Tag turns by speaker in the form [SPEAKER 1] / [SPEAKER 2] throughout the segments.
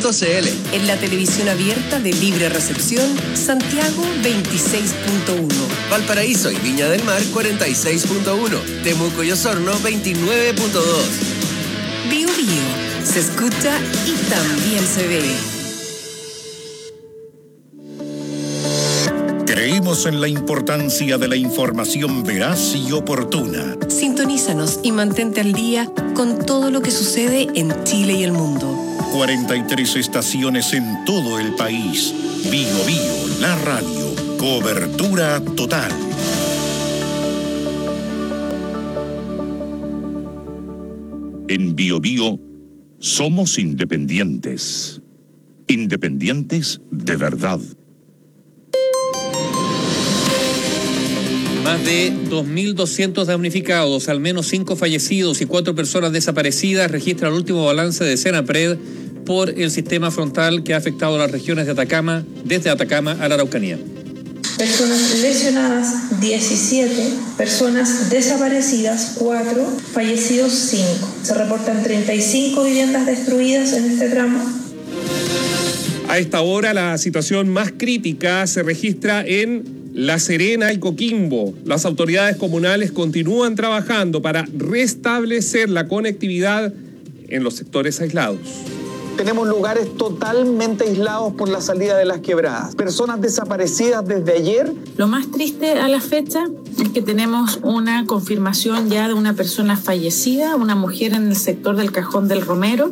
[SPEAKER 1] En la televisión abierta de libre recepción, Santiago 26.1.
[SPEAKER 2] Valparaíso y Viña del Mar 46.1. Temuco y Osorno 29.2.
[SPEAKER 1] Bio Bio. Se escucha y también se ve.
[SPEAKER 3] Creemos en la importancia de la información veraz y oportuna.
[SPEAKER 1] Sintonízanos y mantente al día con todo lo que sucede en Chile y el mundo.
[SPEAKER 3] 43 estaciones en todo el país. Bio Bio, la radio. Cobertura total.
[SPEAKER 4] En Bio Bio somos independientes. Independientes de verdad.
[SPEAKER 5] Más de 2.200 damnificados, al menos 5 fallecidos y 4 personas desaparecidas registra el último balance de Senapred por el sistema frontal que ha afectado a las regiones de Atacama, desde Atacama a la Araucanía.
[SPEAKER 6] Personas lesionadas, 17. Personas desaparecidas, 4. Fallecidos, 5. Se reportan 35 viviendas destruidas en este tramo.
[SPEAKER 7] A esta hora la situación más crítica se registra en La Serena y Coquimbo. Las autoridades comunales continúan trabajando para restablecer la conectividad en los sectores aislados.
[SPEAKER 8] Tenemos lugares totalmente aislados por la salida de las quebradas. Personas desaparecidas desde ayer.
[SPEAKER 9] Lo más triste a la fecha es que tenemos una confirmación ya de una persona fallecida, una mujer en el sector del Cajón del Romero.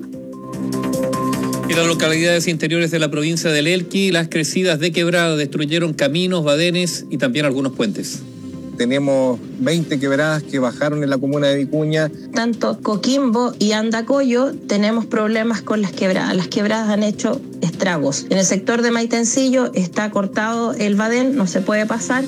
[SPEAKER 5] En las localidades interiores de la provincia del Elqui, las crecidas de quebrada destruyeron caminos, badenes y también algunos puentes.
[SPEAKER 8] Tenemos 20 quebradas que bajaron en la comuna de Vicuña.
[SPEAKER 6] Tanto Coquimbo y Andacollo tenemos problemas con las quebradas. Las quebradas han hecho estragos. En el sector de Maitencillo está cortado el badén, no se puede pasar.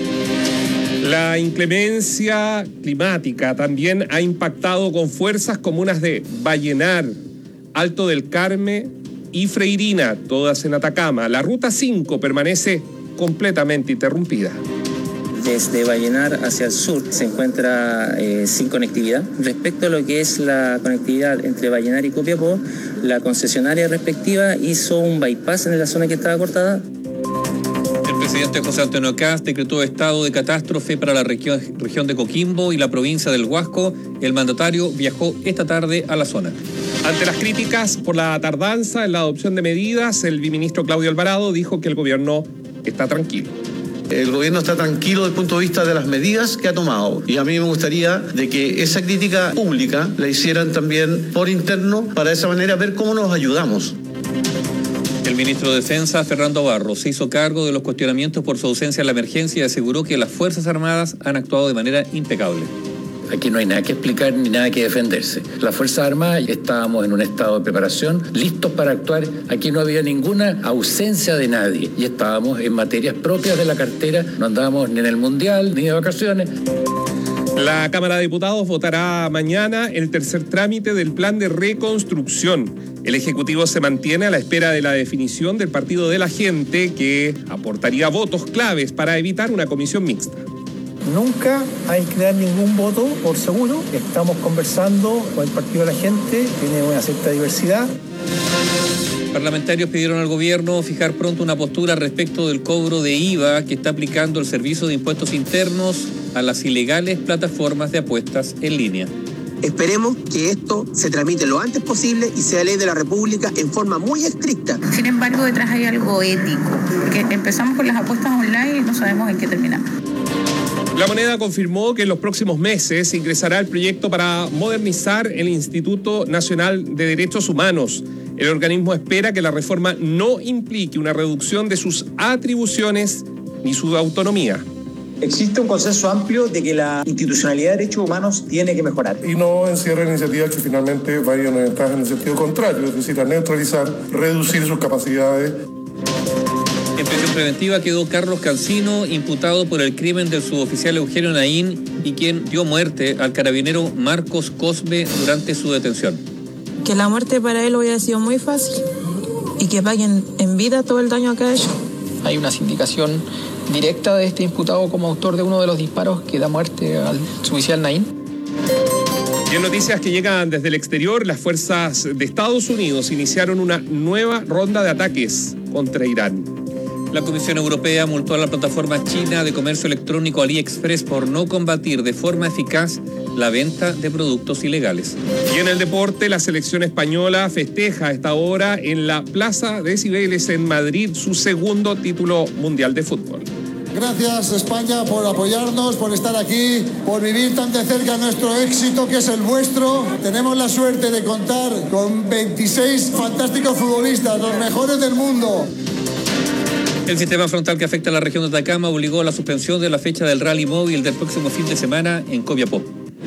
[SPEAKER 7] La inclemencia climática también ha impactado con fuerzas comunas de Vallenar, Alto del Carmen y Freirina, todas en Atacama. La ruta 5 permanece completamente interrumpida.
[SPEAKER 10] Desde Vallenar hacia el sur se encuentra sin conectividad. Respecto a lo que es la conectividad entre Vallenar y Copiapó, la concesionaria respectiva hizo un bypass en la zona que estaba cortada.
[SPEAKER 5] El presidente José Antonio Kast decretó estado de catástrofe para la región de Coquimbo y la provincia del Huasco. El mandatario viajó esta tarde a la zona.
[SPEAKER 7] Ante las críticas por la tardanza en la adopción de medidas, el viceministro Claudio Alvarado dijo que el gobierno está tranquilo.
[SPEAKER 11] El gobierno está tranquilo desde el punto de vista de las medidas que ha tomado. Y a mí me gustaría de que esa crítica pública la hicieran también por interno, para de esa manera ver cómo nos ayudamos.
[SPEAKER 5] El ministro de Defensa, Fernando Barros, se hizo cargo de los cuestionamientos por su ausencia en la emergencia y aseguró que las Fuerzas Armadas han actuado de manera impecable.
[SPEAKER 12] Aquí no hay nada que explicar ni nada que defenderse. Las Fuerzas Armadas estábamos en un estado de preparación, listos para actuar. Aquí no había ninguna ausencia de nadie y estábamos en materias propias de la cartera. No andábamos ni en el Mundial ni de vacaciones.
[SPEAKER 7] La Cámara de Diputados votará mañana el tercer trámite del plan de reconstrucción. El Ejecutivo se mantiene a la espera de la definición del Partido de la Gente, que aportaría votos claves para evitar una comisión mixta.
[SPEAKER 13] Nunca hay que dar ningún voto por seguro. Estamos conversando con el Partido de la Gente, tiene una cierta diversidad.
[SPEAKER 5] Parlamentarios pidieron al gobierno fijar pronto una postura respecto del cobro de IVA que está aplicando el Servicio de Impuestos Internos a las ilegales plataformas de apuestas en línea.
[SPEAKER 14] Esperemos que esto se tramite lo antes posible y sea ley de la República en forma muy estricta.
[SPEAKER 9] Sin embargo, detrás hay algo ético, porque empezamos con las apuestas online y no sabemos en qué terminamos.
[SPEAKER 7] La Moneda confirmó que en los próximos meses ingresará el proyecto para modernizar el Instituto Nacional de Derechos Humanos. El organismo espera que la reforma no implique una reducción de sus atribuciones ni su autonomía.
[SPEAKER 8] Existe un consenso amplio de que la institucionalidad de derechos humanos tiene que mejorar.
[SPEAKER 15] Y no encierra iniciativas que finalmente vayan a ventaja en el sentido contrario, es decir, a neutralizar, reducir sus capacidades.
[SPEAKER 5] En prisión preventiva quedó Carlos Cancino, imputado por el crimen del suboficial Eugenio Naín y quien dio muerte al carabinero Marcos Cosme durante su detención.
[SPEAKER 9] Que la muerte para él hubiera sido muy fácil y que paguen en vida todo el daño que ha hecho.
[SPEAKER 16] Hay una sindicación directa de este imputado como autor de uno de los disparos que da muerte al suboficial Naín.
[SPEAKER 7] Y en noticias que llegan desde el exterior, las fuerzas de Estados Unidos iniciaron una nueva ronda de ataques contra Irán.
[SPEAKER 5] La Comisión Europea multó a la plataforma china de comercio electrónico AliExpress por no combatir de forma eficaz la venta de productos ilegales.
[SPEAKER 7] Y en el deporte, la selección española festeja a esta hora en la Plaza de Cibeles en Madrid su segundo título mundial de fútbol.
[SPEAKER 17] Gracias España por apoyarnos, por estar aquí, por vivir tan de cerca nuestro éxito que es el vuestro. Tenemos la suerte de contar con 26 fantásticos futbolistas, los mejores del mundo.
[SPEAKER 5] El sistema frontal que afecta a la región de Atacama obligó a la suspensión de la fecha del rally móvil del próximo fin de semana en Copiapó.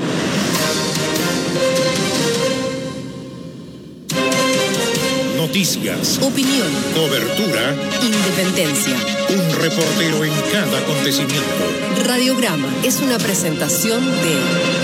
[SPEAKER 3] Noticias,
[SPEAKER 1] Opinión,
[SPEAKER 3] cobertura,
[SPEAKER 1] independencia.
[SPEAKER 3] un reportero en cada acontecimiento.
[SPEAKER 1] Radiograma es una presentación de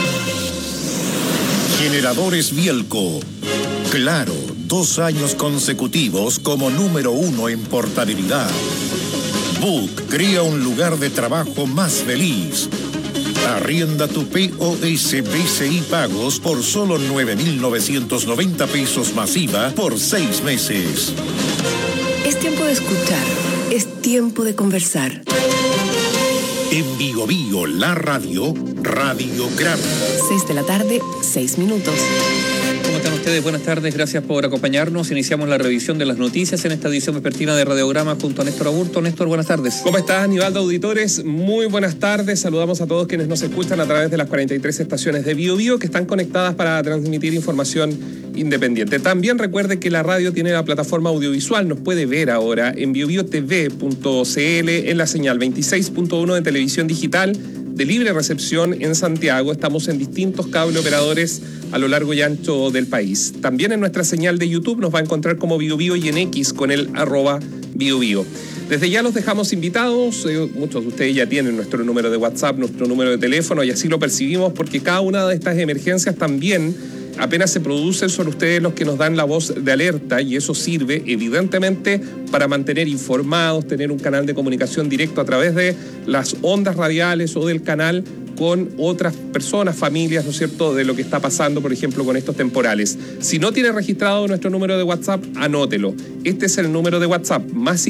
[SPEAKER 3] Generadores Bielco. Claro, 2 años consecutivos como número 1 en portabilidad. Book crea un lugar de trabajo más feliz. Arrienda tu POS BCI Pagos por solo 9.990 pesos masiva por 6 meses.
[SPEAKER 1] Es tiempo de escuchar, es tiempo de conversar.
[SPEAKER 3] En Bio Bio, la radio, Radiograma.
[SPEAKER 1] 6 de la tarde, 6 minutos.
[SPEAKER 5] ¿Cómo están ustedes? Buenas tardes, gracias por acompañarnos. Iniciamos la revisión de las noticias en esta edición vespertina de Radiograma junto a Néstor Aburto. Néstor, buenas tardes.
[SPEAKER 7] ¿Cómo estás, Aníbaldo Auditores? Muy buenas tardes. Saludamos a todos quienes nos escuchan a través de las 43 estaciones de Bio Bio que están conectadas para transmitir información independiente. También recuerde que la radio tiene la plataforma audiovisual. Nos puede ver ahora en biobiotv.cl en la señal 26.1 de televisión digital de libre recepción en Santiago. Estamos en distintos cable operadores a lo largo y ancho del país. También en nuestra señal de YouTube nos va a encontrar como Bio Bio y en X con el @BioBio. Desde ya los dejamos invitados. Muchos de ustedes ya tienen nuestro número de WhatsApp, nuestro número de teléfono y así lo percibimos porque cada una de estas emergencias también apenas se producen son ustedes los que nos dan la voz de alerta y eso sirve evidentemente para mantener informados, tener un canal de comunicación directo a través de las ondas radiales o del canal con otras personas, familias, ¿no es cierto?, de lo que está pasando, por ejemplo, con estos temporales. Si no tiene registrado nuestro número de WhatsApp, anótelo. Este es el número de WhatsApp, más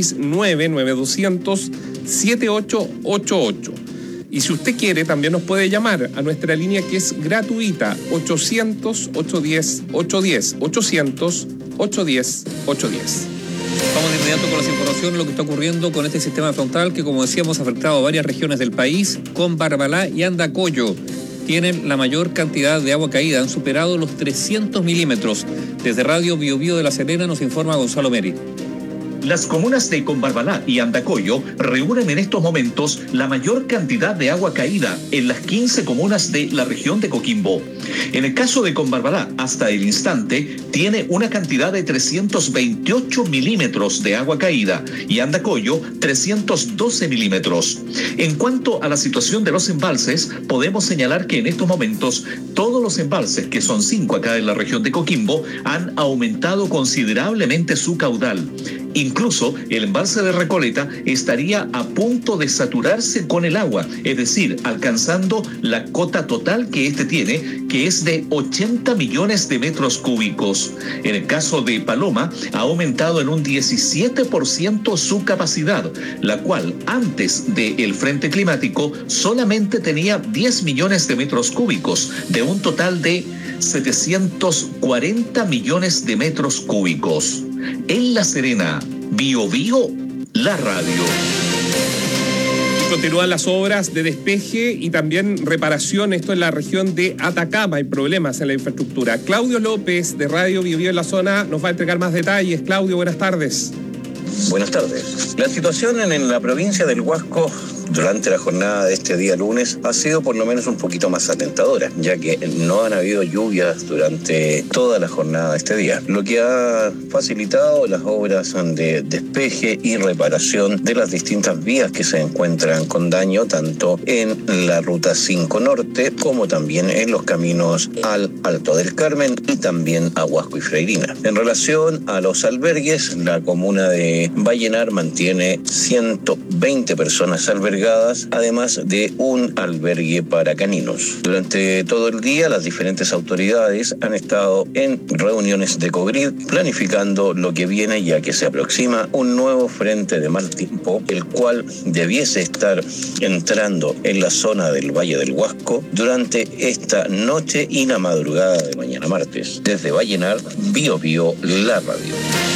[SPEAKER 7] 569-9200-7888. Y si usted quiere, también nos puede llamar a nuestra línea que es gratuita, 800-810-810, 800-810-810.
[SPEAKER 5] Vamos de inmediato con las informaciones, lo que está ocurriendo con este sistema frontal que, como decíamos, ha afectado a varias regiones del país. Con Barbalá y Andacollo tienen la mayor cantidad de agua caída, han superado los 300 milímetros. Desde Radio Bio Bio de La Serena nos informa Gonzalo Meri.
[SPEAKER 18] Las comunas de Combarbalá y Andacollo reúnen en estos momentos la mayor cantidad de agua caída en las 15 comunas de la región de Coquimbo. En el caso de Combarbalá, hasta el instante, tiene una cantidad de 328 milímetros de agua caída y Andacollo 312 milímetros. En cuanto a la situación de los embalses, podemos señalar que en estos momentos todos los embalses, que son 5 acá en la región de Coquimbo, han aumentado considerablemente su caudal. Incluso el embalse de Recoleta estaría a punto de saturarse con el agua, es decir, alcanzando la cota total que este tiene, que es de 80 millones de metros cúbicos. En el caso de Paloma, ha aumentado en un 17% su capacidad, la cual antes del frente climático solamente tenía 10 millones de metros cúbicos, de un total de 740 millones de metros cúbicos. En La Serena, Bio Bio, la radio.
[SPEAKER 7] Continúan las obras de despeje y también reparación, esto en la región de Atacama, hay problemas en la infraestructura. Claudio López de Radio Bio Bio en la zona nos va a entregar más detalles. Claudio, buenas tardes.
[SPEAKER 19] Buenas tardes. La situación en la provincia del Huasco durante la jornada de este día lunes ha sido por lo menos un poquito más alentadora, ya que no han habido lluvias durante toda la jornada de este día, lo que ha facilitado las obras de despeje y reparación de las distintas vías que se encuentran con daño, tanto en la Ruta 5 Norte como también en los caminos al Alto del Carmen y también a Huasco y Freirina. En relación a los albergues, la comuna de Vallenar mantiene 120 personas albergadas brigadas, además de un albergue para caninos. Durante todo el día, las diferentes autoridades han estado en reuniones de COGRID planificando lo que viene, ya que se aproxima un nuevo frente de mal tiempo, el cual debiese estar entrando en la zona del Valle del Huasco durante esta noche y la madrugada de mañana martes. Desde Vallenar, Bío Bío, la radio.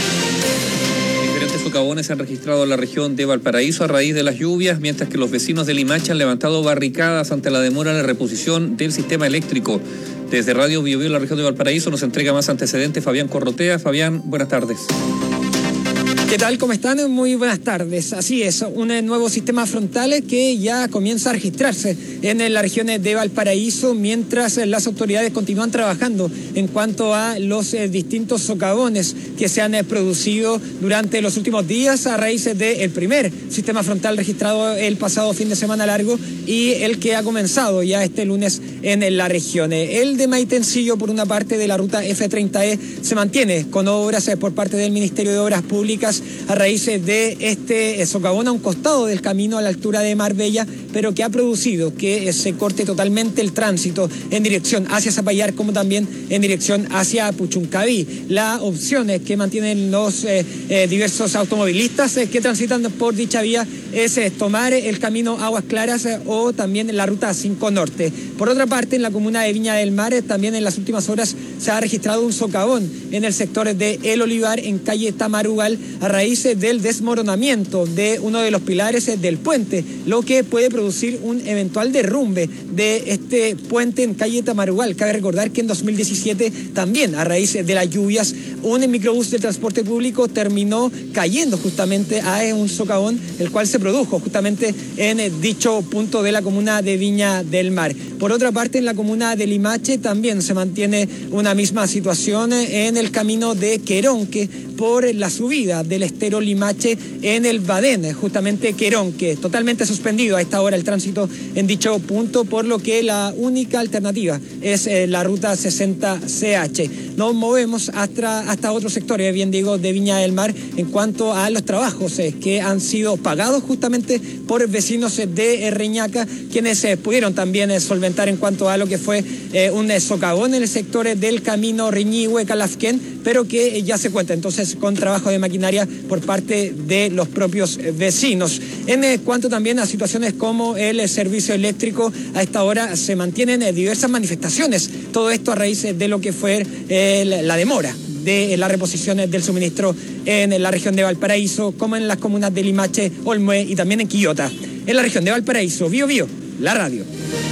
[SPEAKER 5] Diferentes socavones se han registrado en la región de Valparaíso a raíz de las lluvias, mientras que los vecinos de Limache han levantado barricadas ante la demora en la reposición del sistema eléctrico. Desde Radio Bío Bío, la región de Valparaíso, nos entrega más antecedentes Fabián Corrotea. Fabián, buenas tardes.
[SPEAKER 16] ¿Qué tal? ¿Cómo están? Muy buenas tardes. Así es, un nuevo sistema frontal que ya comienza a registrarse en la región de Valparaíso, mientras las autoridades continúan trabajando en cuanto a los distintos socavones que se han producido durante los últimos días a raíz del primer sistema frontal registrado el pasado fin de semana largo y el que ha comenzado ya este lunes en la región. El de Maitencillo, por una parte de la ruta F30E, se mantiene con obras por parte del Ministerio de Obras Públicas a raíz de este socavón a un costado del camino a la altura de Marbella, pero que ha producido que se corte totalmente el tránsito en dirección hacia Zapallar, como también en dirección hacia Puchuncaví. La opción que mantienen los diversos automovilistas que transitan por dicha vía es tomar el camino Aguas Claras o también la ruta 5 Norte. Por otra parte, en la comuna de Viña del Mar, también en las últimas horas se ha registrado un socavón en el sector de El Olivar, en calle Tamarugal, a raíz del desmoronamiento de uno de los pilares del puente, lo que puede producir un eventual derrumbe de este puente en calle Tamarugal. Cabe recordar que en 2017 también, a raíz de las lluvias, un microbús de transporte público terminó cayendo justamente a un socavón, el cual se produjo justamente en dicho punto de la comuna de Viña del Mar. Por otra parte, en la comuna de Limache también se mantiene una misma situación en el camino de Queronque por la subida del estero Limache en el Badén, justamente Queronque, totalmente suspendido a esta hora el tránsito en dicho punto, por lo que la única alternativa es la ruta 60CH. Nos movemos hasta otros sectores, bien digo, de Viña del Mar en cuanto a los trabajos que han sido pagados justamente por vecinos de Reñaca, quienes pudieron también solventar en cuanto a lo que fue un socavón en el sector del camino Riñihue-Calafquén, pero que ya se cuenta entonces con trabajo de maquinaria por parte de los propios vecinos. En cuanto también a situaciones como el servicio eléctrico, a esta hora se mantienen diversas manifestaciones, todo esto a raíz de lo que fue la demora de las reposiciones del suministro en la región de Valparaíso, como en las comunas de Limache, Olmué y también en Quillota. En la región de Valparaíso, Bío Bío, la radio.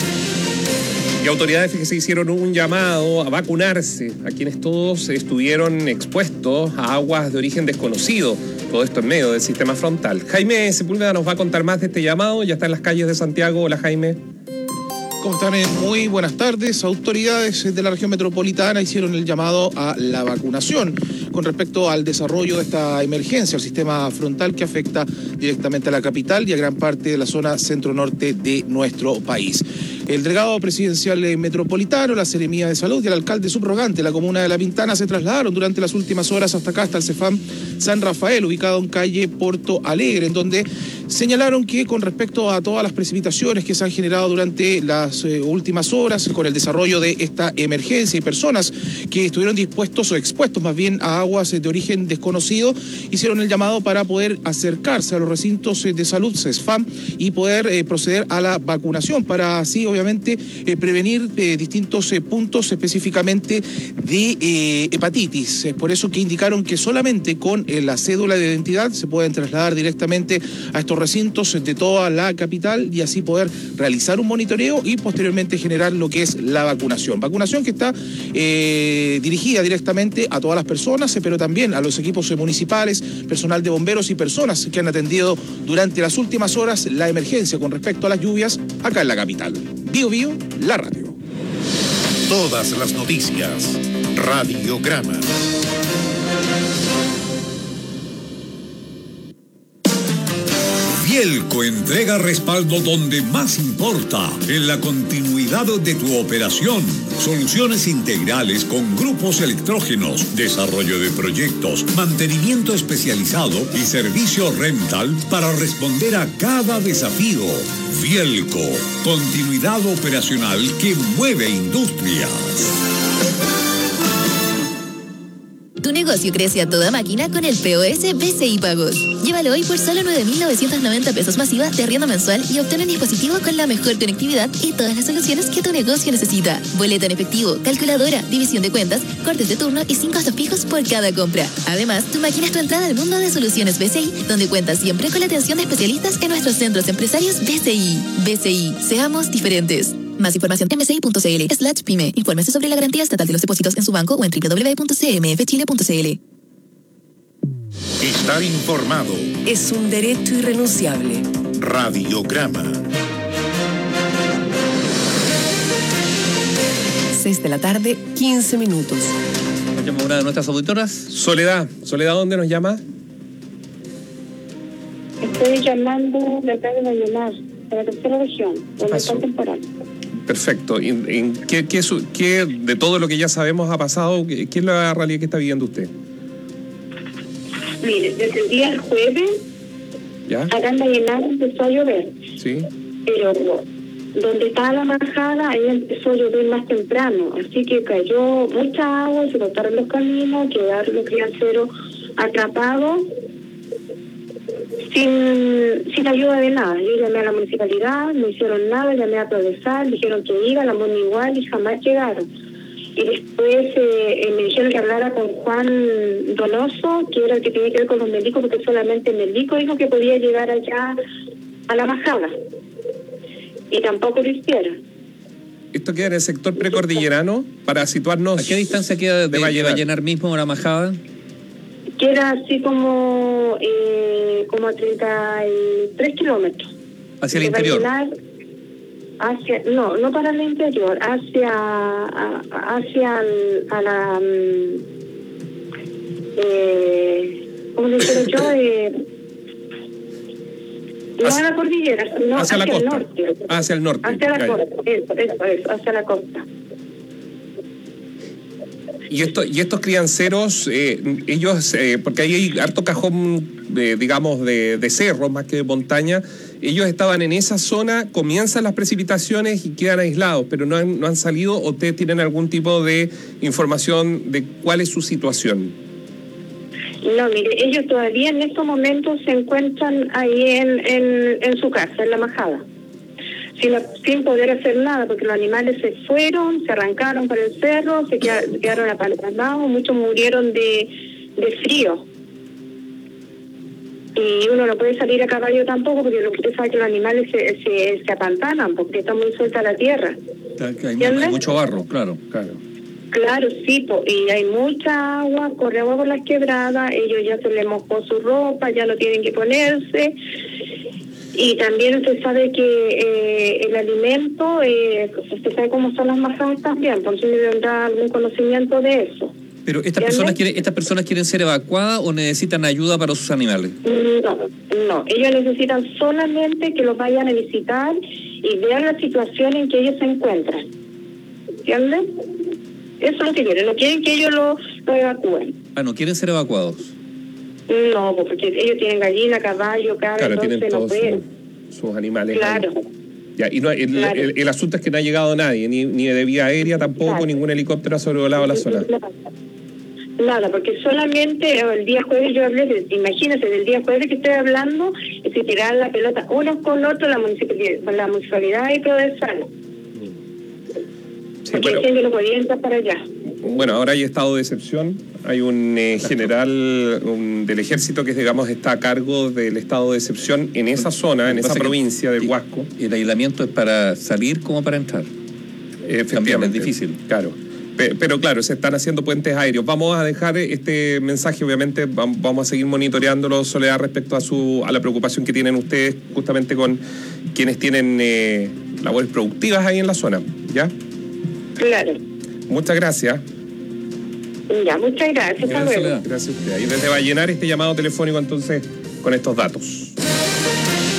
[SPEAKER 7] Y autoridades que se hicieron un llamado a vacunarse a quienes todos estuvieron expuestos a aguas de origen desconocido. Todo esto en medio del sistema frontal. Jaime Sepúlveda nos va a contar más de este llamado. Ya está en las calles de Santiago. Hola, Jaime.
[SPEAKER 20] ¿Cómo están? Muy buenas tardes. Autoridades de la región metropolitana hicieron el llamado a la vacunación con respecto al desarrollo de esta emergencia, el sistema frontal que afecta directamente a la capital y a gran parte de la zona centro-norte de nuestro país. El delegado presidencial metropolitano, la Seremía de Salud y el alcalde subrogante de la comuna de La Pintana se trasladaron durante las últimas horas hasta acá, hasta el CEFAM San Rafael, ubicado en calle Porto Alegre, en donde señalaron que con respecto a todas las precipitaciones que se han generado durante las últimas horas con el desarrollo de esta emergencia y personas que estuvieron dispuestos o expuestos más bien a aguas de origen desconocido, hicieron el llamado para poder acercarse a los recintos de salud CESFAM y poder proceder a la vacunación para así obviamente prevenir distintos puntos específicamente de hepatitis. Es por eso que indicaron que solamente con la cédula de identidad se pueden trasladar directamente a estos recintos de toda la capital y así poder realizar un monitoreo y posteriormente generar lo que es la vacunación. Vacunación que está dirigida directamente a todas las personas, pero también a los equipos municipales, personal de bomberos y personas que han atendido durante las últimas horas la emergencia con respecto a las lluvias acá en la capital. Bío Bío, la radio.
[SPEAKER 3] Todas las noticias, Radiograma.
[SPEAKER 21] Vielco entrega respaldo donde más importa, en la continuidad
[SPEAKER 3] calidad de tu operación. Soluciones integrales con grupos electrógenos, desarrollo de proyectos, mantenimiento especializado y servicio rental para responder a cada desafío. Vielco, continuidad operacional que mueve industrias.
[SPEAKER 21] Tu negocio crece a toda máquina con el POS BCI Pagos. Llévalo hoy por solo 9.990 pesos masiva de arriendo mensual y obtén un dispositivo con la mejor conectividad y todas las soluciones que tu negocio necesita. Boleta en efectivo, calculadora, división de cuentas, cortes de turno y 5 gastos fijos por cada compra. Además, tu máquina es tu entrada al mundo de soluciones BCI, donde cuentas siempre con la atención de especialistas en nuestros centros empresarios BCI. BCI, seamos diferentes. Más información en bci.cl/pyme. Infórmese sobre la garantía estatal de los depósitos en su banco o en www.cmfchile.cl.
[SPEAKER 3] Estar informado
[SPEAKER 1] es un derecho irrenunciable.
[SPEAKER 3] Radiograma.
[SPEAKER 1] 6 de la tarde, 15 minutos.
[SPEAKER 5] Nos llama una de nuestras auditoras.
[SPEAKER 7] Soledad, ¿dónde nos llama?
[SPEAKER 22] Estoy llamando de acá de Vallenar, de la tercera región, donde está temporal.
[SPEAKER 7] Perfecto. ¿Qué de todo lo que ya sabemos ha pasado? ¿Qué es la realidad que está viviendo usted?
[SPEAKER 22] Mire, desde el día jueves,
[SPEAKER 7] ¿ya?
[SPEAKER 22] Acá en Vallenar empezó a llover.
[SPEAKER 7] Sí.
[SPEAKER 22] Pero donde estaba la majada, ahí empezó a llover más temprano. Así que cayó mucha agua, se cortaron los caminos, quedaron los crianceros atrapados sin ayuda de nada. Yo llamé a la municipalidad, no hicieron nada, llamé a Prodesal, dijeron que iban, la MON igual y jamás llegaron. Y después me dijeron que hablara con Juan Donoso, que era el que tenía que ver con los médicos, porque solamente el médico dijo que podía llegar allá a la majada. Y tampoco lo hicieron.
[SPEAKER 7] ¿Esto queda en el sector precordillerano? Para situarnos...
[SPEAKER 5] ¿A qué distancia queda de Vallenar mismo la majada?
[SPEAKER 22] Queda así como a 33 kilómetros.
[SPEAKER 5] ¿Hacia el interior?
[SPEAKER 22] No para el interior, hacia la ¿cómo le digo yo? No a la cordillera, sino hacia la costa. El norte.
[SPEAKER 7] Hacia el norte.
[SPEAKER 22] Hacia la costa, eso, hacia la costa.
[SPEAKER 7] Y estos crianceros, ellos, porque ahí hay harto cajón, de cerro más que de montaña, ellos estaban en esa zona, comienzan las precipitaciones y quedan aislados, pero no han salido. ¿O ustedes tienen algún tipo de información de cuál es su situación?
[SPEAKER 22] No, mire, ellos todavía en estos momentos se encuentran ahí en su casa, en la majada. Sin poder hacer nada, porque los animales se fueron, se arrancaron para el cerro, se quedaron apantallados, muchos murieron de frío. Y uno no puede salir a caballo tampoco, porque lo que usted sabe que los animales se apantanan, porque está muy suelta la tierra.
[SPEAKER 5] Hay mucho barro, claro.
[SPEAKER 22] Claro, sí, y hay mucha agua, corre agua por las quebradas, ellos ya se les mojó su ropa, ya no tienen que ponerse. Y también usted sabe que el alimento, usted sabe cómo son las majadas también, entonces le tendrá algún conocimiento de eso.
[SPEAKER 5] Pero estas personas quieren ser evacuadas o necesitan ayuda para sus animales.
[SPEAKER 22] No, ellos necesitan solamente que los vayan a visitar y vean la situación en que ellos se encuentran. ¿Entiendes? Eso es lo que quieren, no quieren que ellos lo evacúen.
[SPEAKER 5] ¿No quieren ser evacuados?
[SPEAKER 22] No, porque ellos tienen gallina, caballo, cabra,
[SPEAKER 7] claro,
[SPEAKER 22] entonces
[SPEAKER 7] tienen
[SPEAKER 22] no pueden.
[SPEAKER 7] Sus animales.
[SPEAKER 22] Claro.
[SPEAKER 7] Ya, y el asunto es que no ha llegado nadie, ni de vía aérea tampoco, claro. Ningún helicóptero ha sobrevolado la zona.
[SPEAKER 22] Nada, porque solamente el día jueves yo hablé, imagínense, del día jueves que estoy hablando, se tiraban la pelota unos con otros, la municipalidad y Prodesal. Sí, porque dicen que no podían entrar para allá.
[SPEAKER 7] Bueno, ahora hay estado de excepción, hay un general del ejército que está a cargo del estado de excepción en esa zona, en esa provincia del Huasco.
[SPEAKER 5] El aislamiento es para salir como para entrar.
[SPEAKER 7] Efectivamente.
[SPEAKER 5] Es difícil.
[SPEAKER 7] Claro. Pero claro, se están haciendo puentes aéreos. Vamos a dejar este mensaje, obviamente, vamos a seguir monitoreándolo, Soledad, respecto a la preocupación que tienen ustedes justamente con quienes tienen labores productivas ahí en la zona, ¿ya?
[SPEAKER 22] Claro.
[SPEAKER 7] Muchas gracias.
[SPEAKER 22] Ya, muchas gracias. Hasta luego.
[SPEAKER 7] Gracias a usted. Y desde Vallenar este llamado telefónico entonces con estos datos.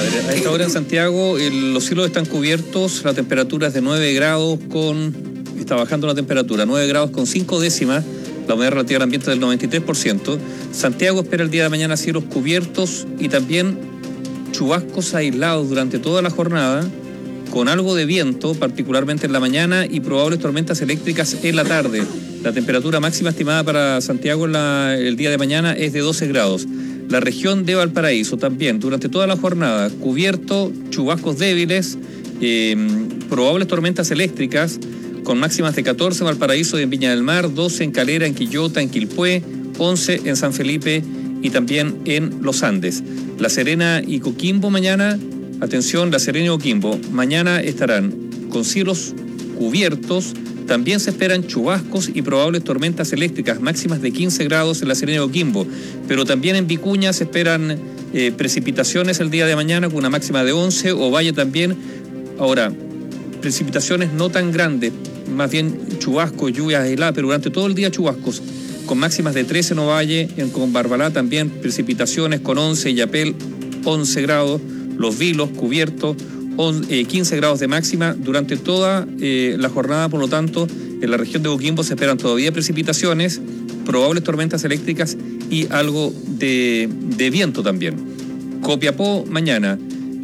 [SPEAKER 5] A esta hora en Santiago los cielos están cubiertos, la temperatura es de 9 grados está bajando la temperatura, 9 grados con 5 décimas, la humedad relativa al ambiente del 93%. Santiago espera el día de mañana cielos cubiertos y también chubascos aislados durante toda la jornada, con algo de viento, particularmente en la mañana, y probables tormentas eléctricas en la tarde. La temperatura máxima estimada para Santiago el día de mañana es de 12 grados. La región de Valparaíso también, durante toda la jornada, cubierto, chubascos débiles, probables tormentas eléctricas, con máximas de 14 en Valparaíso y en Viña del Mar, 12 en Calera, en Quillota, en Quilpué, 11 en San Felipe y también en Los Andes. La Serena y Coquimbo mañana, atención, La Serena y Coquimbo, mañana estarán con cielos cubiertos. También se esperan chubascos y probables tormentas eléctricas, máximas de 15 grados en La Serena y Coquimbo, pero también en Vicuña se esperan precipitaciones el día de mañana con una máxima de 11, Ovalle también. Ahora, precipitaciones no tan grandes, más bien chubascos, lluvias aisladas, pero durante todo el día chubascos, con máximas de 13 en Ovalle, en Barbalá también precipitaciones con 11, Yapel 11 grados, Los Vilos cubiertos, 15 grados de máxima durante toda la jornada. Por lo tanto, en la región de Coquimbo se esperan todavía precipitaciones, probables tormentas eléctricas y algo de viento también. Copiapó mañana,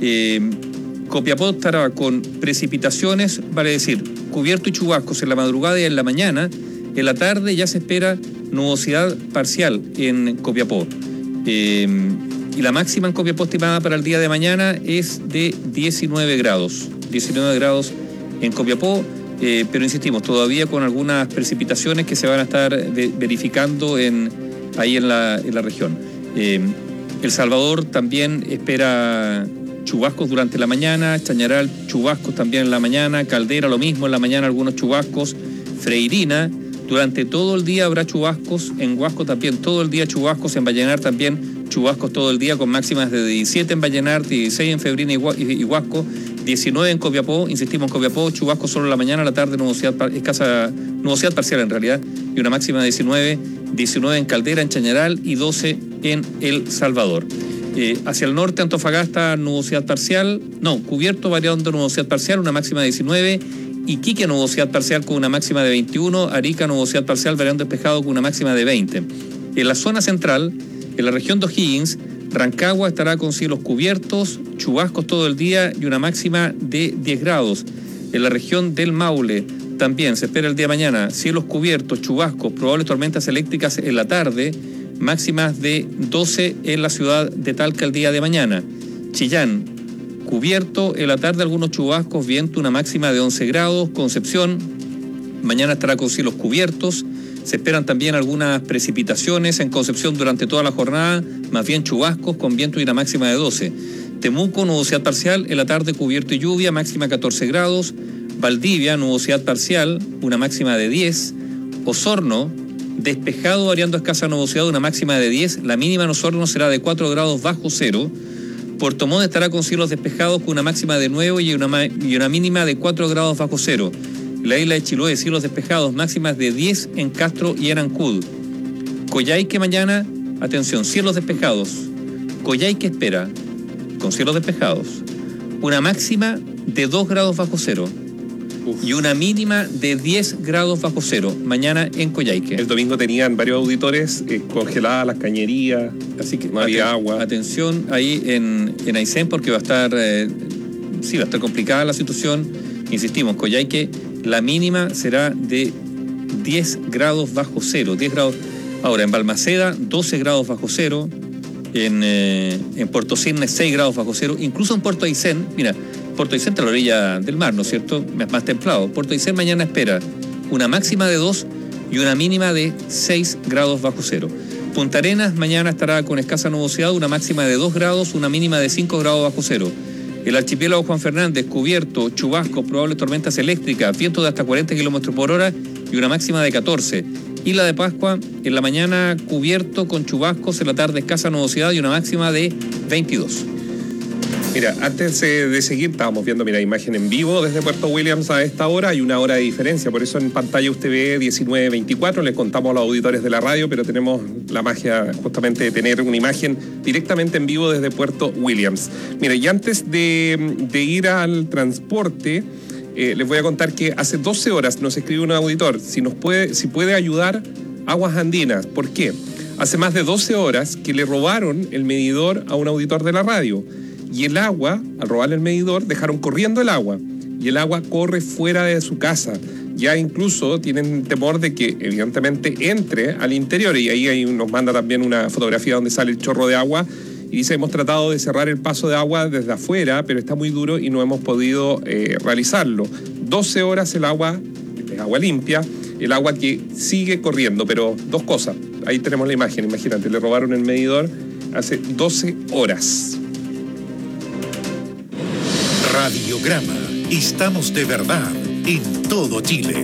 [SPEAKER 5] Copiapó estará con precipitaciones, vale decir, cubierto y chubascos en la madrugada y en la mañana. En la tarde ya se espera nubosidad parcial en Copiapó. Y la máxima en Copiapó estimada para el día de mañana es de 19 grados. 19 grados en Copiapó, pero insistimos, todavía con algunas precipitaciones que se van a estar verificando ahí en la región. El Salvador también espera chubascos durante la mañana, Chañaral chubascos también en la mañana, Caldera lo mismo en la mañana, algunos chubascos, Freirina durante todo el día habrá chubascos, en Huasco también todo el día chubascos, en Vallenar también chubascos todo el día con máximas de 17 en Vallenar, 16 en Febrina y Huasco, 19 en Copiapó, insistimos en Copiapó, chubascos solo en la mañana, la tarde escasa nubosidad parcial en realidad, y una máxima de 19 en Caldera, en Chañaral y 12 en El Salvador. Hacia el norte, Antofagasta, nubosidad parcial, cubierto, variando nubosidad parcial, una máxima de 19, Iquique, nubosidad parcial con una máxima de 21, Arica, nubosidad parcial, variando despejado con una máxima de 20. En la zona central, en la región de O'Higgins, Rancagua estará con cielos cubiertos, chubascos todo el día y una máxima de 10 grados. En la región del Maule también se espera el día de mañana cielos cubiertos, chubascos, probables tormentas eléctricas en la tarde, máximas de 12 en la ciudad de Talca el día de mañana. Chillán, cubierto, en la tarde algunos chubascos, viento, una máxima de 11 grados. Concepción, mañana estará con cielos cubiertos. Se esperan también algunas precipitaciones en Concepción durante toda la jornada, más bien chubascos con viento y una máxima de 12. Temuco, nubosidad parcial, en la tarde cubierto y lluvia, máxima 14 grados. Valdivia, nubosidad parcial, una máxima de 10. Osorno, despejado, variando escasa nubosidad, una máxima de 10. La mínima en Osorno será de 4 grados bajo cero. Puerto Montt estará con cielos despejados con una máxima de 9 y una mínima de 4 grados bajo cero. La isla de Chiloé, cielos despejados, máximas de 10 en Castro y en Ancud. Coyhaique mañana, atención, cielos despejados. Coyhaique espera, con cielos despejados, una máxima de 2 grados bajo cero y una mínima de 10 grados bajo cero mañana en Coyhaique.
[SPEAKER 7] El domingo tenían varios auditores congeladas las cañerías, así que no había agua.
[SPEAKER 5] Atención ahí en Aysén, porque va a estar complicada la situación. Insistimos, Coyhaique, la mínima será de 10 grados bajo cero. 10 grados. Ahora, en Balmaceda, 12 grados bajo cero. En Puerto Cisne, 6 grados bajo cero. Incluso en Puerto Aysén, mira, Puerto Aysén está a la orilla del mar, ¿no es cierto? Más templado. Puerto Aysén mañana espera una máxima de 2 y una mínima de 6 grados bajo cero. Punta Arenas mañana estará con escasa nubosidad, una máxima de 2 grados, una mínima de 5 grados bajo cero. El archipiélago Juan Fernández, cubierto, chubascos, probables tormentas eléctricas, vientos de hasta 40 kilómetros por hora y una máxima de 14. Isla de Pascua, en la mañana cubierto con chubascos, en la tarde escasa nubosidad y una máxima de 22.
[SPEAKER 7] Mira, antes de seguir, estábamos viendo, imagen en vivo desde Puerto Williams a esta hora. Hay una hora de diferencia, por eso en pantalla usted ve 19:24. Les contamos a los auditores de la radio, pero tenemos la magia justamente de tener una imagen directamente en vivo desde Puerto Williams. Mira, y antes de ir al transporte, les voy a contar que hace 12 horas nos escribe un auditor si puede ayudar Aguas Andinas. ¿Por qué? Hace más de 12 horas que le robaron el medidor a un auditor de la radio. Y el agua, al robarle el medidor, dejaron corriendo el agua. Y el agua corre fuera de su casa. Ya incluso tienen temor de que, evidentemente, entre al interior. Y ahí nos manda también una fotografía donde sale el chorro de agua. Y dice, hemos tratado de cerrar el paso de agua desde afuera, pero está muy duro y no hemos podido realizarlo. 12 horas el agua, es agua limpia, el agua que sigue corriendo. Pero dos cosas. Ahí tenemos la imagen. Imagínate, le robaron el medidor hace 12 horas.
[SPEAKER 3] Radiograma. Estamos de verdad en todo Chile.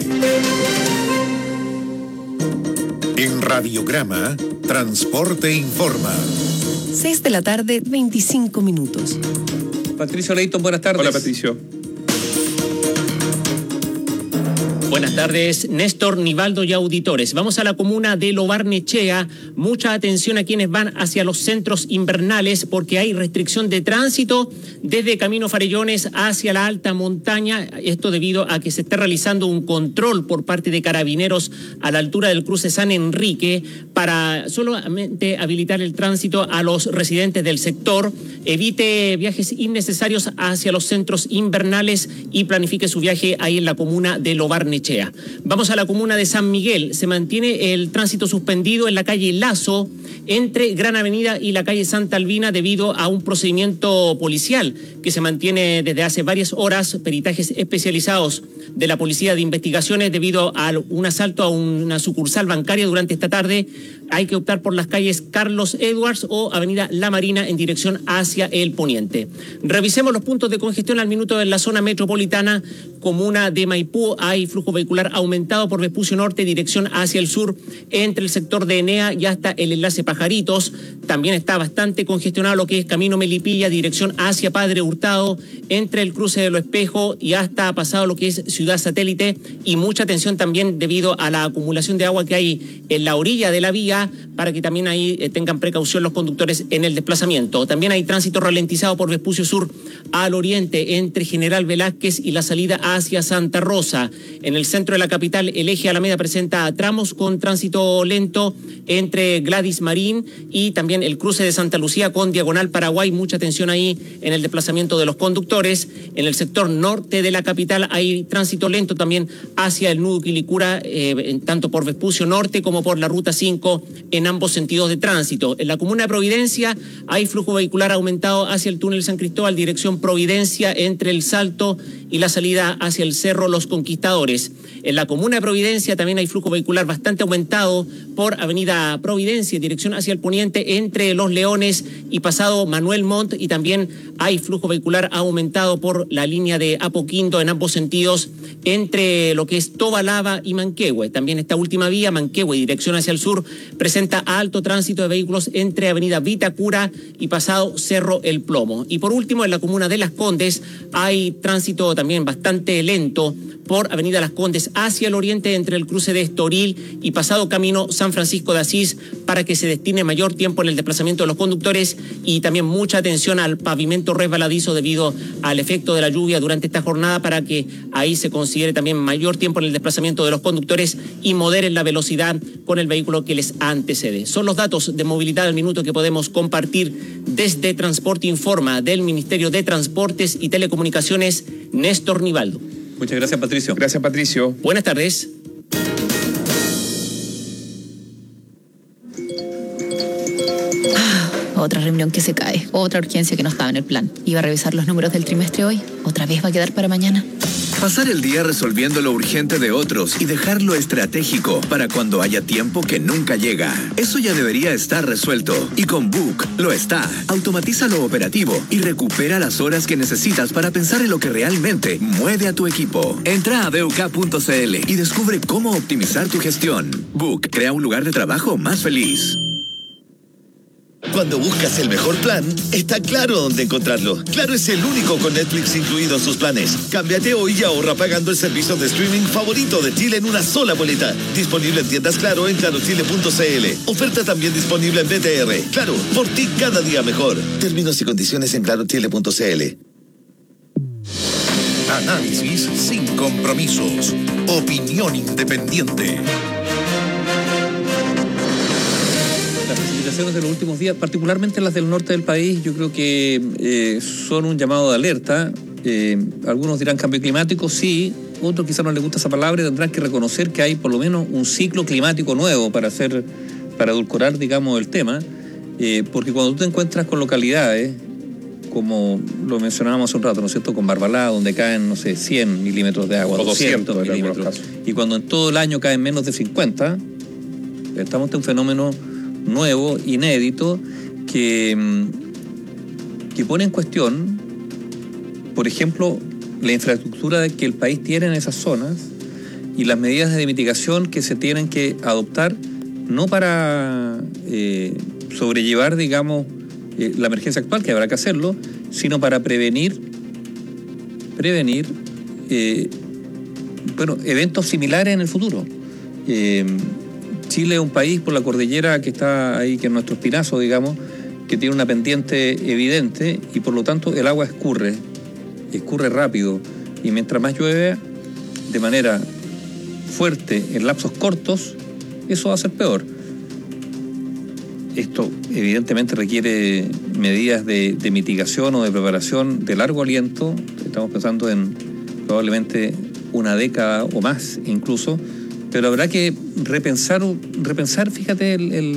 [SPEAKER 3] En Radiograma, Transporte Informa.
[SPEAKER 1] 6 de la tarde, 25 minutos.
[SPEAKER 5] Patricio Leighton, buenas tardes.
[SPEAKER 7] Hola, Patricio.
[SPEAKER 2] Buenas tardes, Néstor, Nivaldo y auditores. Vamos a la comuna de Lo Barnechea. Mucha atención a quienes van hacia los centros invernales porque hay restricción de tránsito desde Camino Farellones hacia la alta montaña. Esto debido a que se está realizando un control por parte de carabineros a la altura del cruce San Enrique para solamente habilitar el tránsito a los residentes del sector. Evite viajes innecesarios hacia los centros invernales y planifique su viaje ahí en la comuna de Lo Barnechea. Vamos a la comuna de San Miguel. Se mantiene el tránsito suspendido en la calle Lazo entre Gran Avenida y la calle Santa Albina debido a un procedimiento policial que se mantiene desde hace varias horas. Peritajes especializados de la Policía de Investigaciones debido a un asalto a una sucursal bancaria durante esta tarde. Hay que optar por las calles Carlos Edwards o Avenida La Marina en dirección hacia el poniente. Revisemos los puntos de congestión al minuto en la zona metropolitana. Comuna de Maipú, hay flujo vehicular aumentado por Vespucio Norte, dirección hacia el sur, entre el sector de Enea y hasta el enlace Pajaritos. También está bastante congestionado lo que es Camino Melipilla, dirección hacia Padre Hurtado, entre el cruce de Lo Espejo y hasta pasado lo que es Ciudad Satélite. Y mucha atención también debido a la acumulación de agua que hay en la orilla de la vía, para que también ahí tengan precaución los conductores en el desplazamiento. También hay tránsito ralentizado por Vespucio Sur al oriente, entre General Velázquez y la salida hacia Santa Rosa. En el centro de la capital, el eje Alameda presenta tramos con tránsito lento entre Gladys Marín y también el cruce de Santa Lucía con Diagonal Paraguay. Mucha atención ahí en el desplazamiento de los conductores. En el sector norte de la capital hay tránsito lento también hacia el nudo Quilicura, tanto por Vespucio Norte como por la Ruta 5 en ambos sentidos de tránsito. En la comuna de Providencia hay flujo vehicular aumentado hacia el túnel San Cristóbal, dirección Providencia, entre el Salto y la salida hacia el Cerro Los Conquistadores. En la comuna de Providencia también hay flujo vehicular bastante aumentado por Avenida Providencia, dirección hacia el poniente, entre Los Leones y pasado Manuel Montt, y también hay flujo vehicular aumentado por la línea de Apoquindo en ambos sentidos, entre lo que es Tobalaba y Manquehue. También esta última vía, Manquehue, dirección hacia el sur, presenta alto tránsito de vehículos entre Avenida Vitacura y pasado Cerro El Plomo. Y por último, en la comuna de Las Condes hay tránsito también bastante lento por Avenida Las Condes hacia el oriente, entre el cruce de Estoril y pasado Camino San Francisco de Asís, para que se destine mayor tiempo en el desplazamiento de los conductores, y también mucha atención al pavimento resbaladizo debido al efecto de la lluvia durante esta jornada, para que ahí se considere también mayor tiempo en el desplazamiento de los conductores y moderen la velocidad con el vehículo que les antecede. Son los datos de movilidad al minuto que podemos compartir desde Transporte Informa del Ministerio de Transportes y Telecomunicaciones, Néstor Nivaldo.
[SPEAKER 5] Muchas gracias, Patricio.
[SPEAKER 7] Gracias, Patricio.
[SPEAKER 2] Buenas tardes.
[SPEAKER 4] Otra reunión que se cae, otra urgencia que no estaba en el plan. Iba a revisar los números del trimestre hoy, otra vez va a quedar para mañana.
[SPEAKER 23] Pasar el día resolviendo lo urgente de otros y dejarlo estratégico para cuando haya tiempo que nunca llega. Eso ya debería estar resuelto. Y con Book lo está. Automatiza lo operativo y recupera las horas que necesitas para pensar en lo que realmente mueve a tu equipo. Entra a BUK.cl y descubre cómo optimizar tu gestión. Book crea un lugar de trabajo más feliz.
[SPEAKER 6] Cuando buscas el mejor plan, está Claro dónde encontrarlo. Claro es el único con Netflix incluido en sus planes. Cámbiate hoy y ahorra pagando el servicio de streaming favorito de Chile en una sola boleta. Disponible en tiendas Claro en clarochile.cl. Oferta también disponible en BTR. Claro, por ti cada día mejor. Términos y condiciones en clarochile.cl.
[SPEAKER 3] Análisis sin compromisos. Opinión independiente.
[SPEAKER 5] Las precipitaciones de los últimos días, particularmente las del norte del país, yo creo que son un llamado de alerta. Algunos dirán cambio climático, sí. Otros quizás no les gusta esa palabra y tendrán que reconocer que hay por lo menos un ciclo climático nuevo para edulcorar, digamos, el tema. Porque cuando tú te encuentras con localidades, como lo mencionábamos hace un rato, ¿no es cierto?, con Barbalá, donde caen, no sé, 100 milímetros de agua, o 200 milímetros, y cuando en todo el año caen menos de 50, estamos ante un fenómeno nuevo, inédito, que pone en cuestión, por ejemplo, la infraestructura que el país tiene en esas zonas y las medidas de mitigación que se tienen que adoptar, no para sobrellevar, digamos, la emergencia actual, que habrá que hacerlo, sino para prevenir eventos similares en el futuro. Chile es un país por la cordillera que está ahí, que es nuestro espinazo, digamos, que tiene una pendiente evidente y por lo tanto el agua escurre rápido, y mientras más llueve de manera fuerte en lapsos cortos, eso va a ser peor. Esto evidentemente requiere medidas de mitigación o de preparación de largo aliento. Estamos pensando en probablemente una década o más incluso, pero habrá que repensar, fíjate,